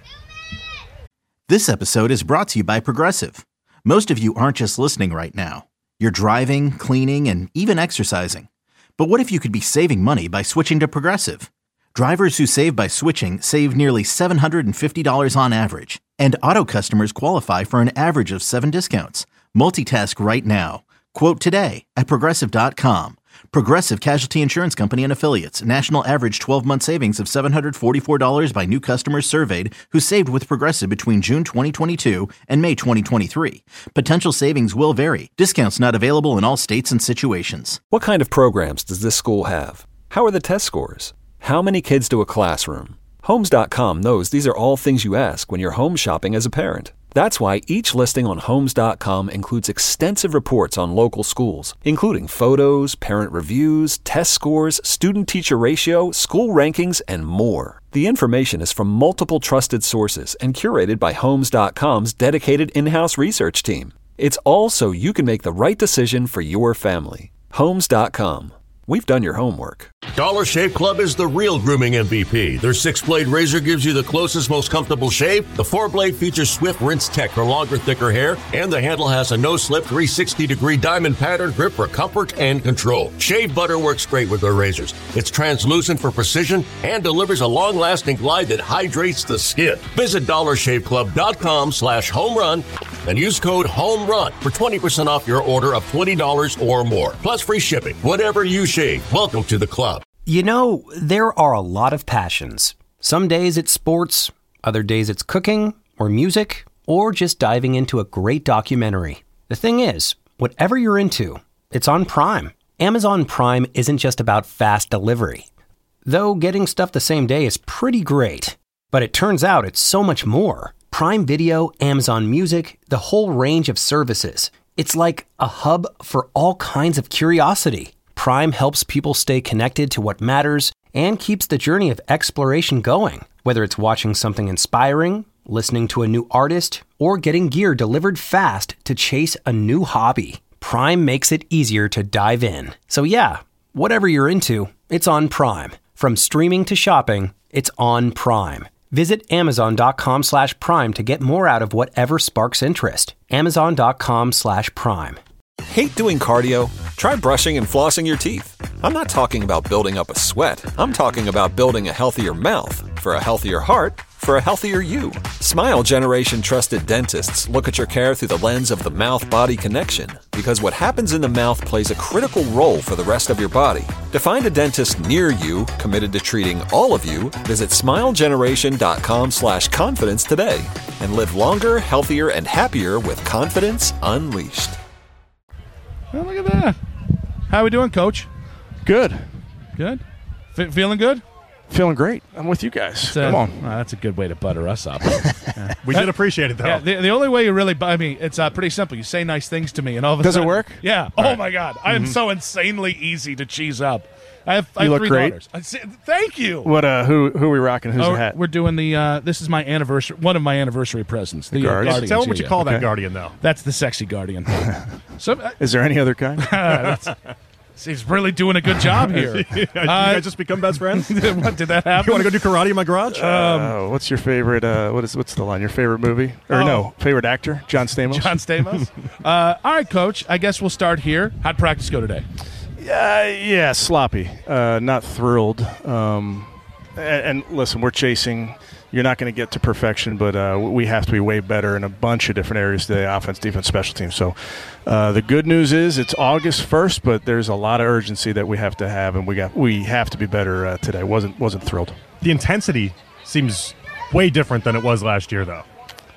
This episode is brought to you by Progressive. Most of you aren't just listening right now. You're driving, cleaning, and even exercising. But what if you could be saving money by switching to Progressive? Drivers who save by switching save nearly seven hundred fifty dollars on average. And auto customers qualify for an average of seven discounts. Multitask right now. Quote today at Progressive dot com. Progressive Casualty Insurance Company and Affiliates. National average twelve-month savings of seven hundred forty-four dollars by new customers surveyed who saved with Progressive between June twenty twenty-two and May twenty twenty-three. Potential savings will vary. Discounts not available in all states and situations. What kind of programs does this school have? How are the test scores? How many kids to a classroom? Homes dot com knows these are all things you ask when you're home shopping as a parent. That's why each listing on Homes dot com includes extensive reports on local schools, including photos, parent reviews, test scores, student-teacher ratio, school rankings, and more. The information is from multiple trusted sources and curated by Homes dot com's dedicated in-house research team. It's all so you can make the right decision for your family. Homes dot com. We've done your homework. Dollar Shave Club is the real grooming M V P. Their six-blade razor gives you the closest, most comfortable shave. The four-blade features swift rinse tech for longer, thicker hair. And the handle has a no-slip three hundred sixty degree diamond pattern grip for comfort and control. Shave butter works great with their razors. It's translucent for precision and delivers a long-lasting glide that hydrates the skin. Visit dollar shave club dot com slash home run and use code HOMERUN for twenty percent off your order of twenty dollars or more. Plus free shipping. Whatever you shave, welcome to the club. You know, there are a lot of passions. Some days it's sports, other days it's cooking, or music, or just diving into a great documentary. The thing is, whatever you're into, it's on Prime. Amazon Prime isn't just about fast delivery. Though getting stuff the same day is pretty great. But it turns out it's so much more. Prime Video, Amazon Music, the whole range of services. It's like a hub for all kinds of curiosity. Prime helps people stay connected to what matters and keeps the journey of exploration going. Whether it's watching something inspiring, listening to a new artist, or getting gear delivered fast to chase a new hobby, Prime makes it easier to dive in. So yeah, whatever you're into, it's on Prime. From streaming to shopping, it's on Prime. Visit amazon dot com slash prime to get more out of whatever sparks interest. amazon dot com slash prime. Hate doing cardio? Try brushing and flossing your teeth. I'm not talking about building up a sweat. I'm talking about building a healthier mouth. For a healthier heart, for a healthier you. Smile Generation trusted dentists look at your care through the lens of the mouth-body connection, because what happens in the mouth plays a critical role for the rest of your body. To find a dentist near you committed to treating all of you, visit smile generation dot com slash confidence today and live longer, healthier, and happier with confidence unleashed. Oh, look at that. How we doing, Coach? Good. Good? F- feeling good? Feeling great. I'm with you guys. That's, Come uh, on. well, that's a good way to butter us up. Yeah. We did appreciate it, though. Yeah, the, the only way you really, I mean, it's uh, pretty simple. You say nice things to me, and all of a Does it sudden, work? Yeah. All oh right. my God, I am so insanely easy to cheese up. I have, I You have look three great. daughters. I say, thank you. What? Uh, who? Who are we rocking? Who's Oh, the hat? we're doing the. Uh, this is my anniversary. One of my anniversary presents. The, uh, Guardians? Guardians. Tell them what yeah, you call yeah. that Guardian, though. That's the sexy Guardian. so, uh, Is there any other kind? that's, He's really doing a good job here. Did you guys just become best friends? What, did that happen? You want to go do karate in my garage? Uh, what's your favorite? Uh, what is what's the line? Your favorite movie or Oh. no favorite actor? John Stamos. John Stamos. uh, all right, Coach. I guess we'll start here. How'd practice go today? Uh, yeah, sloppy. Uh, not thrilled. Um, and, and listen, we're chasing. You're not going to get to perfection, but uh, we have to be way better in a bunch of different areas today: offense, defense, special teams. So uh, the good news is it's August first, but there's a lot of urgency that we have to have, and we got we have to be better uh, today. wasn't wasn't thrilled. The intensity seems way different than it was last year, though.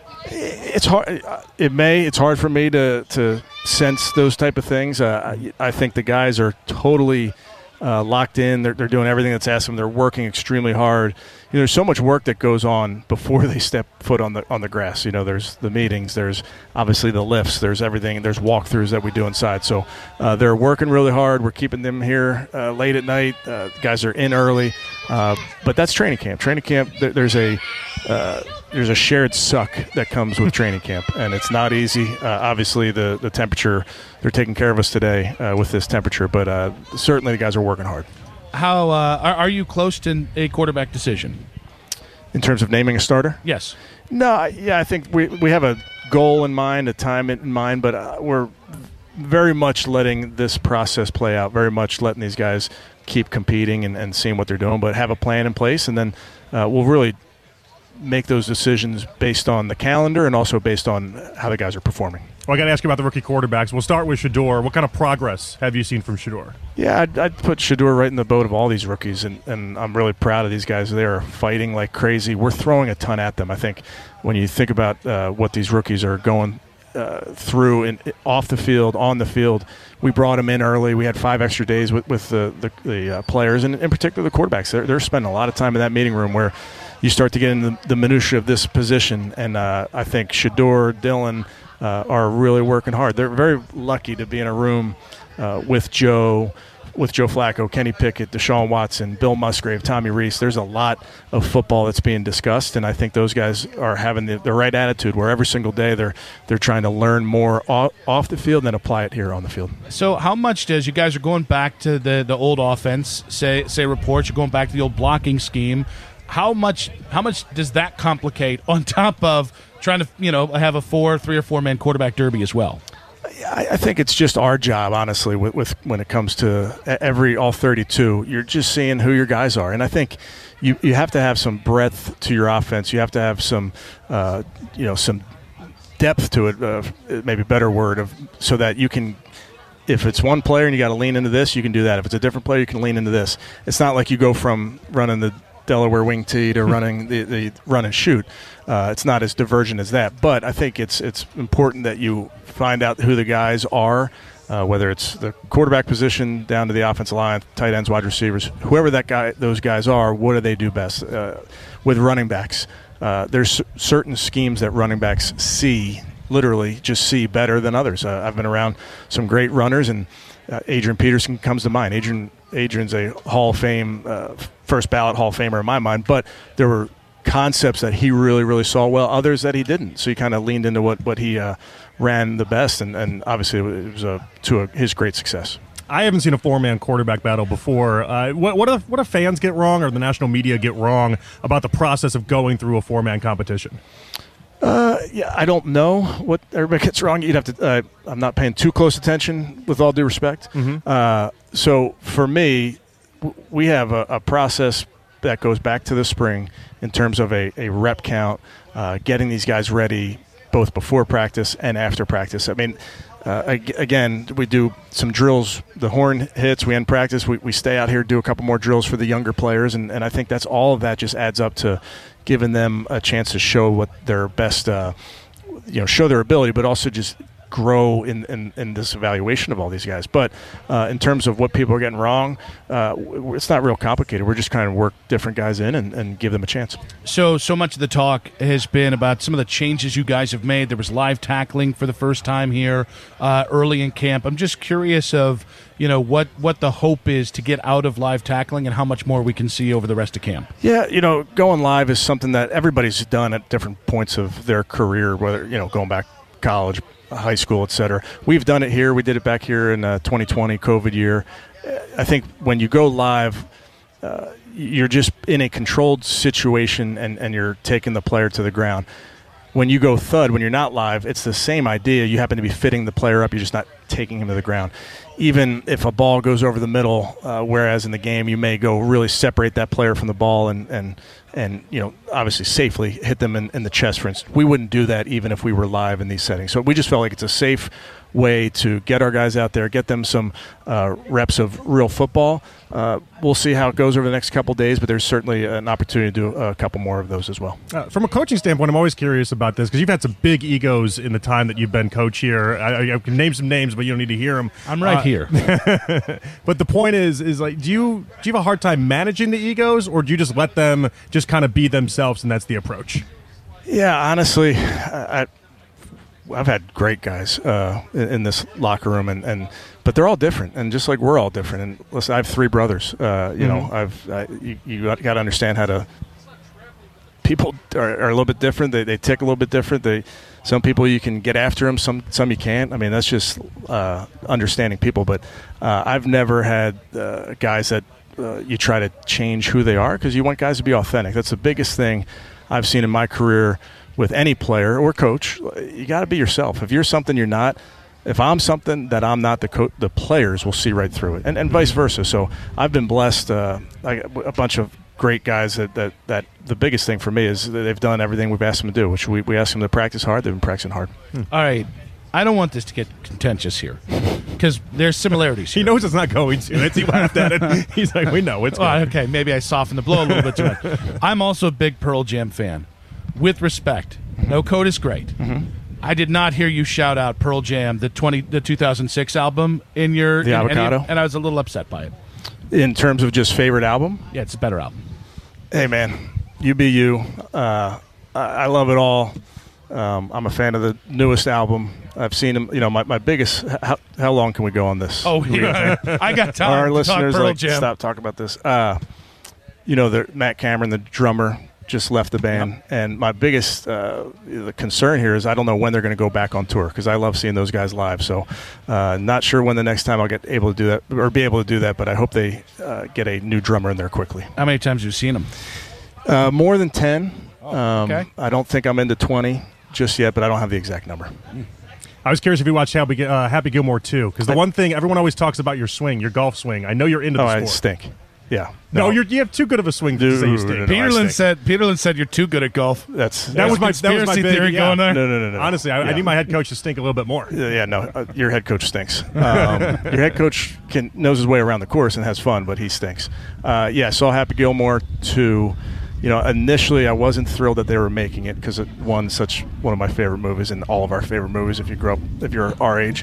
It's hard. It may. It's hard for me to, to sense those type of things. Uh, I, I think the guys are totally uh, locked in. They're, they're doing everything that's asked them. They're working extremely hard. You know, there's so much work that goes on before they step foot on the on the grass. You know, there's the meetings. There's obviously the lifts. There's everything. There's walkthroughs that we do inside. So uh, they're working really hard. We're keeping them here uh, late at night. Uh, guys are in early. Uh, but that's training camp. Training camp. There, there's a uh, there's a shared suck that comes with training camp, and it's not easy. Uh, obviously, the, the temperature, they're taking care of us today uh, with this temperature, but uh, certainly the guys are working hard. How uh, are, are you close to a quarterback decision? In terms of naming a starter? Yes. No, I- yeah, I think we we have a goal in mind, a time in mind, but uh, we're very much letting this process play out, very much letting these guys keep competing and, and seeing what they're doing, but have a plan in place, and then uh, we'll really make those decisions based on the calendar and also based on how the guys are performing. Well, I got to ask you about the rookie quarterbacks. We'll start with Shedeur. What kind of progress have you seen from Shedeur? Yeah, I'd, I'd put Shedeur right in the boat of all these rookies, and, and I'm really proud of these guys. They are fighting like crazy. We're throwing a ton at them. I think when you think about uh, what these rookies are going uh, through in, off the field, on the field, we brought them in early. We had five extra days with, with the, the, the uh, players, and in particular the quarterbacks. They're, they're spending a lot of time in that meeting room where you start to get into the, the minutia of this position, and uh, I think Shedeur, Dylan, Uh, are really working hard. They're very lucky to be in a room uh, with Joe, with Joe Flacco, Kenny Pickett, Deshaun Watson, Bill Musgrave, Tommy Reese. There's a lot of football that's being discussed, and I think those guys are having the, the right attitude where every single day they're they're trying to learn more off, off the field and then apply it here on the field. So how much does, you guys are going back to the, the old offense, say say reports, you're going back to the old blocking scheme. How much how much does that complicate on top of trying to, you know, have a four, three or four man quarterback derby as well? I, I think it's just our job, honestly, with, with when it comes to every all thirty-two. You're just seeing who your guys are, and I think you you have to have some breadth to your offense. You have to have some, uh, you know, some depth to it. Uh, maybe a better word of so that you can. If it's one player and you got to lean into this, you can do that. If it's a different player, you can lean into this. It's not like you go from running the Delaware wing tee to running the, the run and shoot. Uh, it's not as divergent as that, but I think it's it's important that you find out who the guys are, uh, whether it's the quarterback position down to the offensive line, tight ends, wide receivers, whoever that guy, those guys are. What do they do best? Uh, with running backs, uh, there's certain schemes that running backs see, literally just see better than others. Uh, I've been around some great runners, and uh, Adrian Peterson comes to mind. Adrian Adrian's a Hall of Fame, uh, first ballot Hall of Famer in my mind, but there were concepts that he really, really saw well, others that he didn't. So he kind of leaned into what, what he uh, ran the best, and, and obviously it was a, to a, his great success. I haven't seen a four-man quarterback battle before. Uh, what, what, do, what do fans get wrong or the national media get wrong about the process of going through a four-man competition? Uh, yeah, I don't know what everybody gets wrong. You'd have to. Uh, I'm not paying too close attention, with all due respect. Mm-hmm. Uh, so for me, w- we have a, a process that goes back to the spring in terms of a, a rep count, uh, getting these guys ready both before practice and after practice. I mean, uh, ag- again, we do some drills. The horn hits. We end practice. We, we stay out here, do a couple more drills for the younger players, and, and I think that's all of that just adds up to giving them a chance to show what their best, uh, you know, show their ability, but also just grow in, in, in this evaluation of all these guys. But uh, in terms of what people are getting wrong, uh, it's not real complicated. We're just trying to work different guys in and, and give them a chance. So, so much of the talk has been about some of the changes you guys have made. There was live tackling for the first time here uh, early in camp. I'm just curious of, you know, what, what the hope is to get out of live tackling and how much more we can see over the rest of camp. Yeah, you know, going live is something that everybody's done at different points of their career, whether, you know, going back college, high school, et cetera. We've done it here. We did it back here in uh, twenty twenty, COVID year. I think when you go live, uh, you're just in a controlled situation and, and you're taking the player to the ground. When you go thud, when you're not live, it's the same idea. You happen to be fitting the player up. You're just not taking him to the ground. Even if a ball goes over the middle, uh, whereas in the game you may go really separate that player from the ball and, and, and you know, obviously safely hit them in, in the chest, for instance. We wouldn't do that even if we were live in these settings. So we just felt like it's a safe way to get our guys out there, get them some uh, reps of real football. Uh, we'll see how it goes over the next couple of days, but there's certainly an opportunity to do a couple more of those as well. Uh, from a coaching standpoint, I'm always curious about this because you've had some big egos in the time that you've been coach here. I, I can name some names, but you don't need to hear them. I'm right uh, here. But the point is, is like, do you do you have a hard time managing the egos, or do you just let them just kind of be themselves, and that's the approach? Yeah, honestly, I. I I've had great guys uh, in, in this locker room, and, and but they're all different, and just like we're all different. And listen, I have three brothers. Uh, you mm-hmm. know, I've I, you, you got to understand how to. People are, are a little bit different. They they tick a little bit different. They some people you can get after them, some some you can't. I mean, that's just uh, understanding people. But uh, I've never had uh, guys that uh, you try to change who they are, because you want guys to be authentic. That's the biggest thing I've seen in my career. With any player or coach, you got to be yourself. If you're something you're not, if I'm something that I'm not, the co- the players will see right through it, and, and vice versa. So I've been blessed. Uh, I, a bunch of great guys that, that, that the biggest thing for me is that they've done everything we've asked them to do, which we, we asked them to practice hard. They've been practicing hard. Hmm. All right. I don't want this to get contentious here because there's similarities here. He knows it's not going to. That's, he laughed at it. He's like, we know it's oh, going. Okay, maybe I softened the blow a little bit too much. I'm also a big Pearl Jam fan. With respect, No Code is great. Mm-hmm. I did not hear you shout out Pearl Jam, the twenty the two thousand six album in your the in Avocado, any, and I was a little upset by it. In terms of just favorite album, yeah, it's a better album. Hey man, you be you. Uh, I, I love it all. Um, I'm a fan of the newest album. I've seen him. You know, my, my biggest. How, how long can we go on this? Oh, yeah. I got time. Our to listeners talk Pearl like Jam. stop talking about this. Uh, you know, the, Matt Cameron, the drummer, just left the band, yep. and my biggest uh, the concern here is I don't know when they're going to go back on tour, because I love seeing those guys live. So, uh, not sure when the next time I'll get able to do that or be able to do that. But I hope they uh, get a new drummer in there quickly. How many times have you seen them? Uh, more than ten. Oh, um, okay. I don't think I'm into twenty just yet, but I don't have the exact number. Mm. I was curious if you watched Happy, uh, Happy Gilmore too, because the I, one thing everyone always talks about your swing, your golf swing. I know you're into the oh, sport. I stink. Yeah. No, no you're, you have too good of a swing to Dude, say you stink. no, no, Peterlin said Peterlin said you're too good at golf. That's that was my that was my big, theory yeah. going there. No, no, no, no. Honestly, I, yeah. I need my head coach to stink a little bit more. Yeah, yeah no, uh, your head coach stinks. Um, your head coach can knows his way around the course and has fun, but he stinks. Uh, yeah, saw Happy Gilmore too. You know, initially I wasn't thrilled that they were making it because it won such one of my favorite movies and all of our favorite movies if you grew up, if you're our age.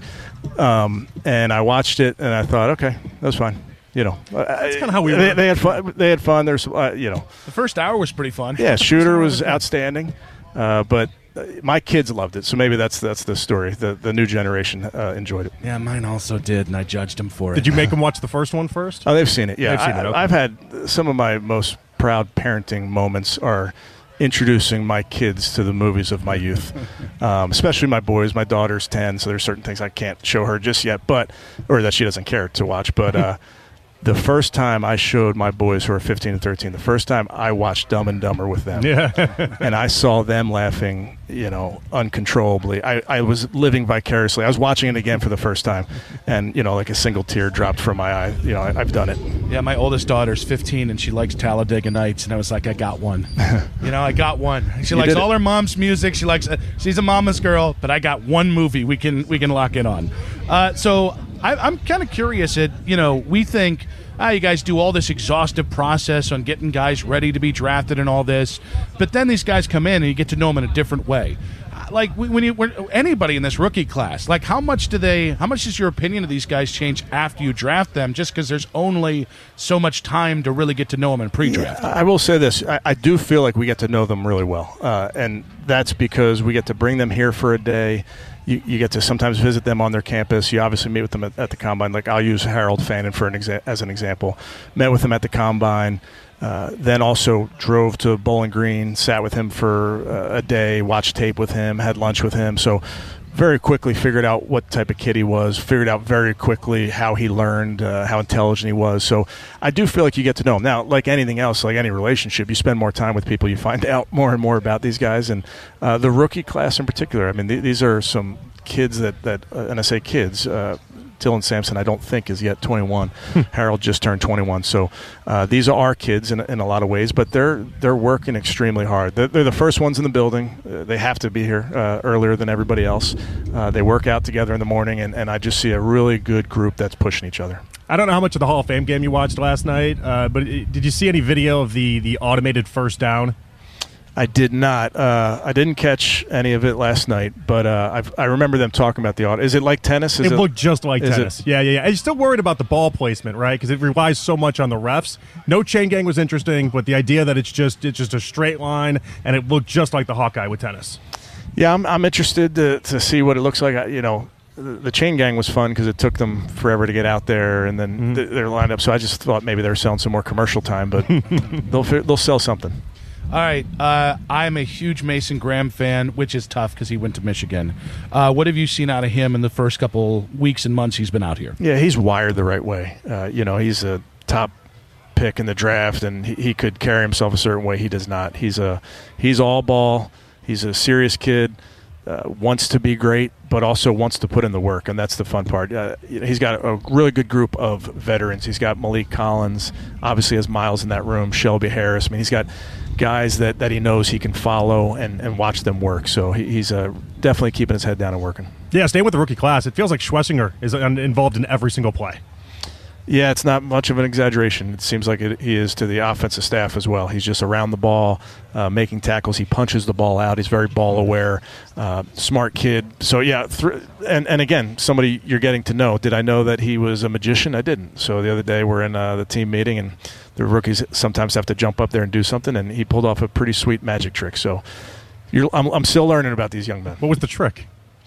Um, and I watched it and I thought, okay, that was fine. You know, that's kind of how we. They, they had fun. They had fun. There's, uh, you know, the first hour was pretty fun. Yeah, Shooter was outstanding, uh, but my kids loved it. So maybe that's that's the story. The the new generation uh, enjoyed it. Yeah, mine also did, and I judged them for it. Did you make them watch the first one first? Oh, they've seen it. Yeah, they've seen I, it. Okay. I've had some of my most proud parenting moments are introducing my kids to the movies of my youth, um, especially my boys. My daughter's ten, so there's certain things I can't show her just yet, but or that she doesn't care to watch. But uh, the first time I showed my boys who are fifteen and thirteen, the first time I watched Dumb and Dumber with them, yeah. and I saw them laughing, you know, uncontrollably. I, I was living vicariously. I was watching it again for the first time, and, you know, like a single tear dropped from my eye. You know, I, I've done it. Yeah, my oldest daughter's fifteen, and she likes Talladega Nights, and I was like, I got one. You know, I got one. She You likes did all it. her mom's music. She likes. Uh, she's a mama's girl, but I got one movie we can we can lock in on. Uh, so I, I'm kind of curious. At you know, we think. Ah, you guys do all this exhaustive process on getting guys ready to be drafted and all this, but then these guys come in and you get to know them in a different way. Like when you, when anybody in this rookie class, like how much do they? How much does your opinion of these guys change after you draft them? Just because there's only so much time to really get to know them in pre-draft. Yeah, I will say this: I, I do feel like we get to know them really well, uh, and that's because we get to bring them here for a day. You, you get to sometimes visit them on their campus. You obviously meet with them at, at the Combine. Like I'll use Harold Fannin for an exa- as an example. Met with him at the Combine. Uh, then also drove to Bowling Green, sat with him for uh, a day, watched tape with him, had lunch with him. So very quickly figured out what type of kid he was, figured out very quickly how he learned, uh, how intelligent he was. So I do feel like you get to know him. Now, like anything else, like any relationship, you spend more time with people, you find out more and more about these guys. And uh, the rookie class in particular, I mean, th- these are some kids that, that uh, and I say kids, uh, Dylan Sampson, I don't think, is yet twenty-one. Harold just turned twenty-one. So uh, these are our kids in, in a lot of ways, but they're they're working extremely hard. They're, they're the first ones in the building. Uh, they have to be here uh, earlier than everybody else. Uh, they work out together in the morning, and, and I just see a really good group that's pushing each other. I don't know how much of the Hall of Fame game you watched last night, uh, but did you see any video of the, the automated first down? I did not. Uh, I didn't catch any of it last night, but uh, I've, I remember them talking about the auto. Is it like tennis? Is it, it looked just like tennis. It? Yeah, yeah, yeah. I'm still worried about the ball placement, right? Because it relies so much on the refs. No chain gang was interesting, but the idea that it's just it's just a straight line and it looked just like the Hawkeye with tennis. Yeah, I'm, I'm interested to, to see what it looks like. You know, the, the chain gang was fun because it took them forever to get out there, and then mm-hmm. th- they're lined up. So I just thought maybe they were selling some more commercial time, but they'll they'll sell something. All right, uh, I'm a huge Mason Graham fan, which is tough because he went to Michigan. Uh, what have you seen out of him in the first couple weeks and months he's been out here? Yeah, he's wired the right way. Uh, you know, he's a top pick in the draft, and he, he could carry himself a certain way. He does not. He's a he's all ball. He's a serious kid. Uh, wants to be great, but also wants to put in the work, and that's the fun part. Uh, he's got a really good group of veterans. He's got Malik Collins, obviously has Miles in that room, Shelby Harris. I mean, he's got guys that, that he knows he can follow and, and watch them work. So he, he's uh, definitely keeping his head down and working. Yeah, staying with the rookie class, it feels like Schlesinger is involved in every single play. Yeah, it's not much of an exaggeration. It seems like it, he is to the offensive staff as well. He's just around the ball, uh, making tackles. He punches the ball out. He's very ball aware, uh, smart kid. So, yeah, th- and, and again, somebody you're getting to know. Did I know that he was a magician? I didn't. So the other day we're in uh, the team meeting, and the rookies sometimes have to jump up there and do something, and he pulled off a pretty sweet magic trick. So you're, I'm, I'm still learning about these young men. What was the trick?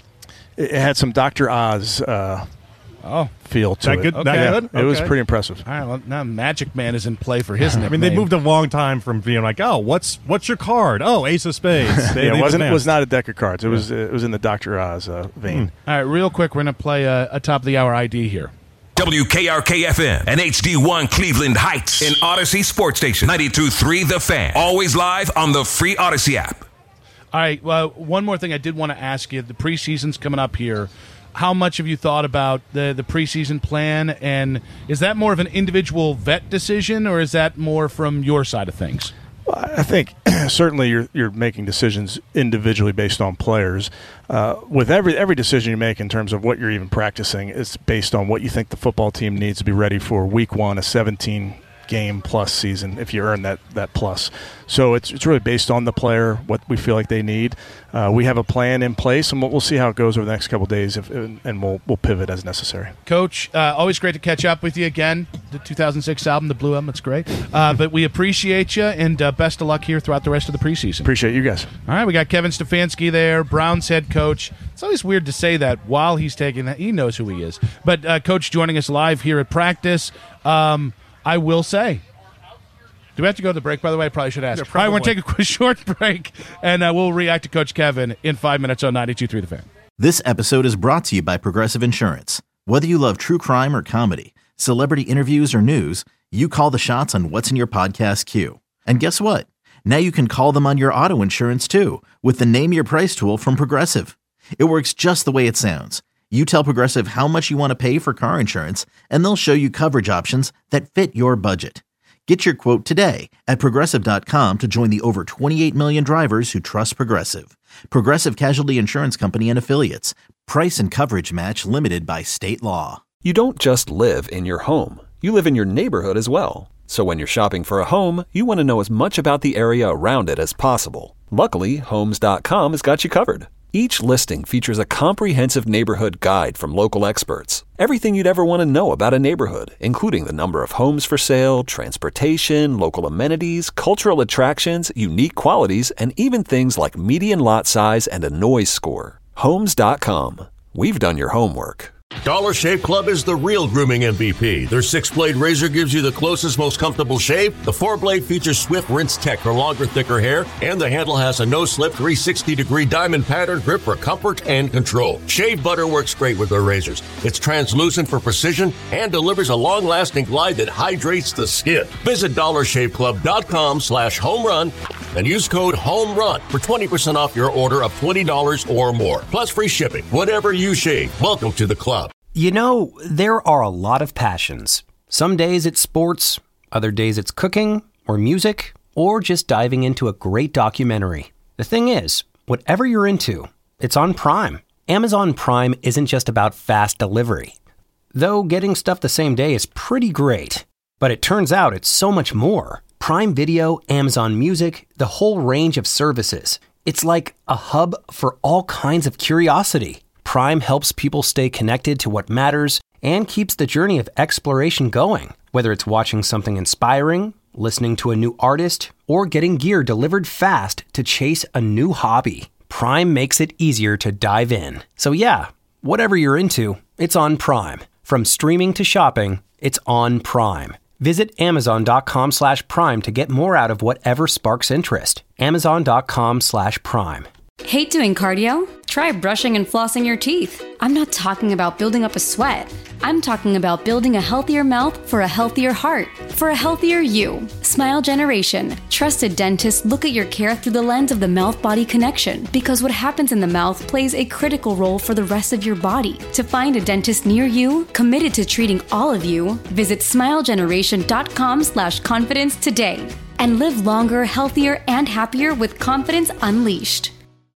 It, it had some Doctor Oz uh Oh, feel to that it. good? Okay. That good? It okay. was pretty impressive. All right, well, now Magic Man is in play for his nickname. I mean, they moved a long time from being like, oh, what's what's your card? Oh, Ace of Spades. They, yeah, it wasn't. It was advanced. not a deck of cards. It yeah. was. It was in the Doctor Oz uh, vein. Mm. All right, real quick, we're going to play a, a top of the hour I D here. W K R K F M and H D one Cleveland Heights in Odyssey Sports Station ninety-two point three The Fan. Always live on the free Odyssey app. All right, well, one more thing I did want to ask you. The preseason's coming up here. How much have you thought about the, the preseason plan, and is that more of an individual vet decision, or is that more from your side of things? Well, I think certainly you're you're making decisions individually based on players. Uh, with every every decision you make in terms of what you're even practicing, it's based on what you think the football team needs to be ready for week one, a seventeen game plus season, if you earn that that plus. So it's it's really based on the player, what we feel like they need. Uh, we have a plan in place, and we'll, we'll see how it goes over the next couple of days, if, and we'll we'll pivot as necessary. Coach, uh, always great to catch up with you again. The two thousand six album, The Blue Album, it's great. Uh, but we appreciate you, and uh, best of luck here throughout the rest of the preseason. Appreciate you guys. All right, we got Kevin Stefanski there, Browns head coach. It's always weird to say that while he's taking that. He knows who he is. But uh, Coach joining us live here at practice. Um, I will say, do we have to go to the break, by the way? I probably should ask. Yeah, All right, we're going to take a quick short break, and uh, we'll react to Coach Kevin in five minutes on ninety-two point three The Fan. This episode is brought to you by Progressive Insurance. Whether you love true crime or comedy, celebrity interviews or news, you call the shots on what's in your podcast queue. And guess what? Now you can call them on your auto insurance, too, with the Name Your Price tool from Progressive. It works just the way it sounds. You tell Progressive how much you want to pay for car insurance, and they'll show you coverage options that fit your budget. Get your quote today at Progressive dot com to join the over twenty-eight million drivers who trust Progressive. Progressive Casualty Insurance Company and Affiliates. Price and coverage match limited by state law. You don't just live in your home. You live in your neighborhood as well. So when you're shopping for a home, you want to know as much about the area around it as possible. Luckily, Homes dot com has got you covered. Each listing features a comprehensive neighborhood guide from local experts. Everything you'd ever want to know about a neighborhood, including the number of homes for sale, transportation, local amenities, cultural attractions, unique qualities, and even things like median lot size and a noise score. Homes dot com. We've done your homework. Dollar Shave Club is the real grooming M V P. Their six-blade razor gives you the closest, most comfortable shave. The four-blade features swift rinse tech for longer, thicker hair. And the handle has a no-slip three hundred sixty degree diamond pattern grip for comfort and control. Shave butter works great with their razors. It's translucent for precision and delivers a long-lasting glide that hydrates the skin. Visit dollar shave club dot com slash home run and use code HOMERUN for twenty percent off your order of twenty dollars or more. Plus free shipping. Whatever you shave, welcome to the club. You know, there are a lot of passions. Some days it's sports, other days it's cooking or music, or just diving into a great documentary. The thing is, whatever you're into, it's on Prime. Amazon Prime isn't just about fast delivery. Though getting stuff the same day is pretty great. But it turns out it's so much more. Prime Video, Amazon Music, the whole range of services. It's like a hub for all kinds of curiosity. Prime helps people stay connected to what matters and keeps the journey of exploration going. Whether it's watching something inspiring, listening to a new artist, or getting gear delivered fast to chase a new hobby, Prime makes it easier to dive in. So yeah, whatever you're into, it's on Prime. From streaming to shopping, it's on Prime. Visit amazon.com slash prime to get more out of whatever sparks interest. Amazon.com slash prime. Hate doing cardio? Try brushing and flossing your teeth. I'm not talking about building up a sweat. I'm talking about building a healthier mouth for a healthier heart, for a healthier you. Smile Generation. Trusted dentists look at your care through the lens of the mouth-body connection, because what happens in the mouth plays a critical role for the rest of your body. To find a dentist near you, committed to treating all of you, visit smilegeneration.com slash confidence today. And live longer, healthier, and happier with confidence unleashed.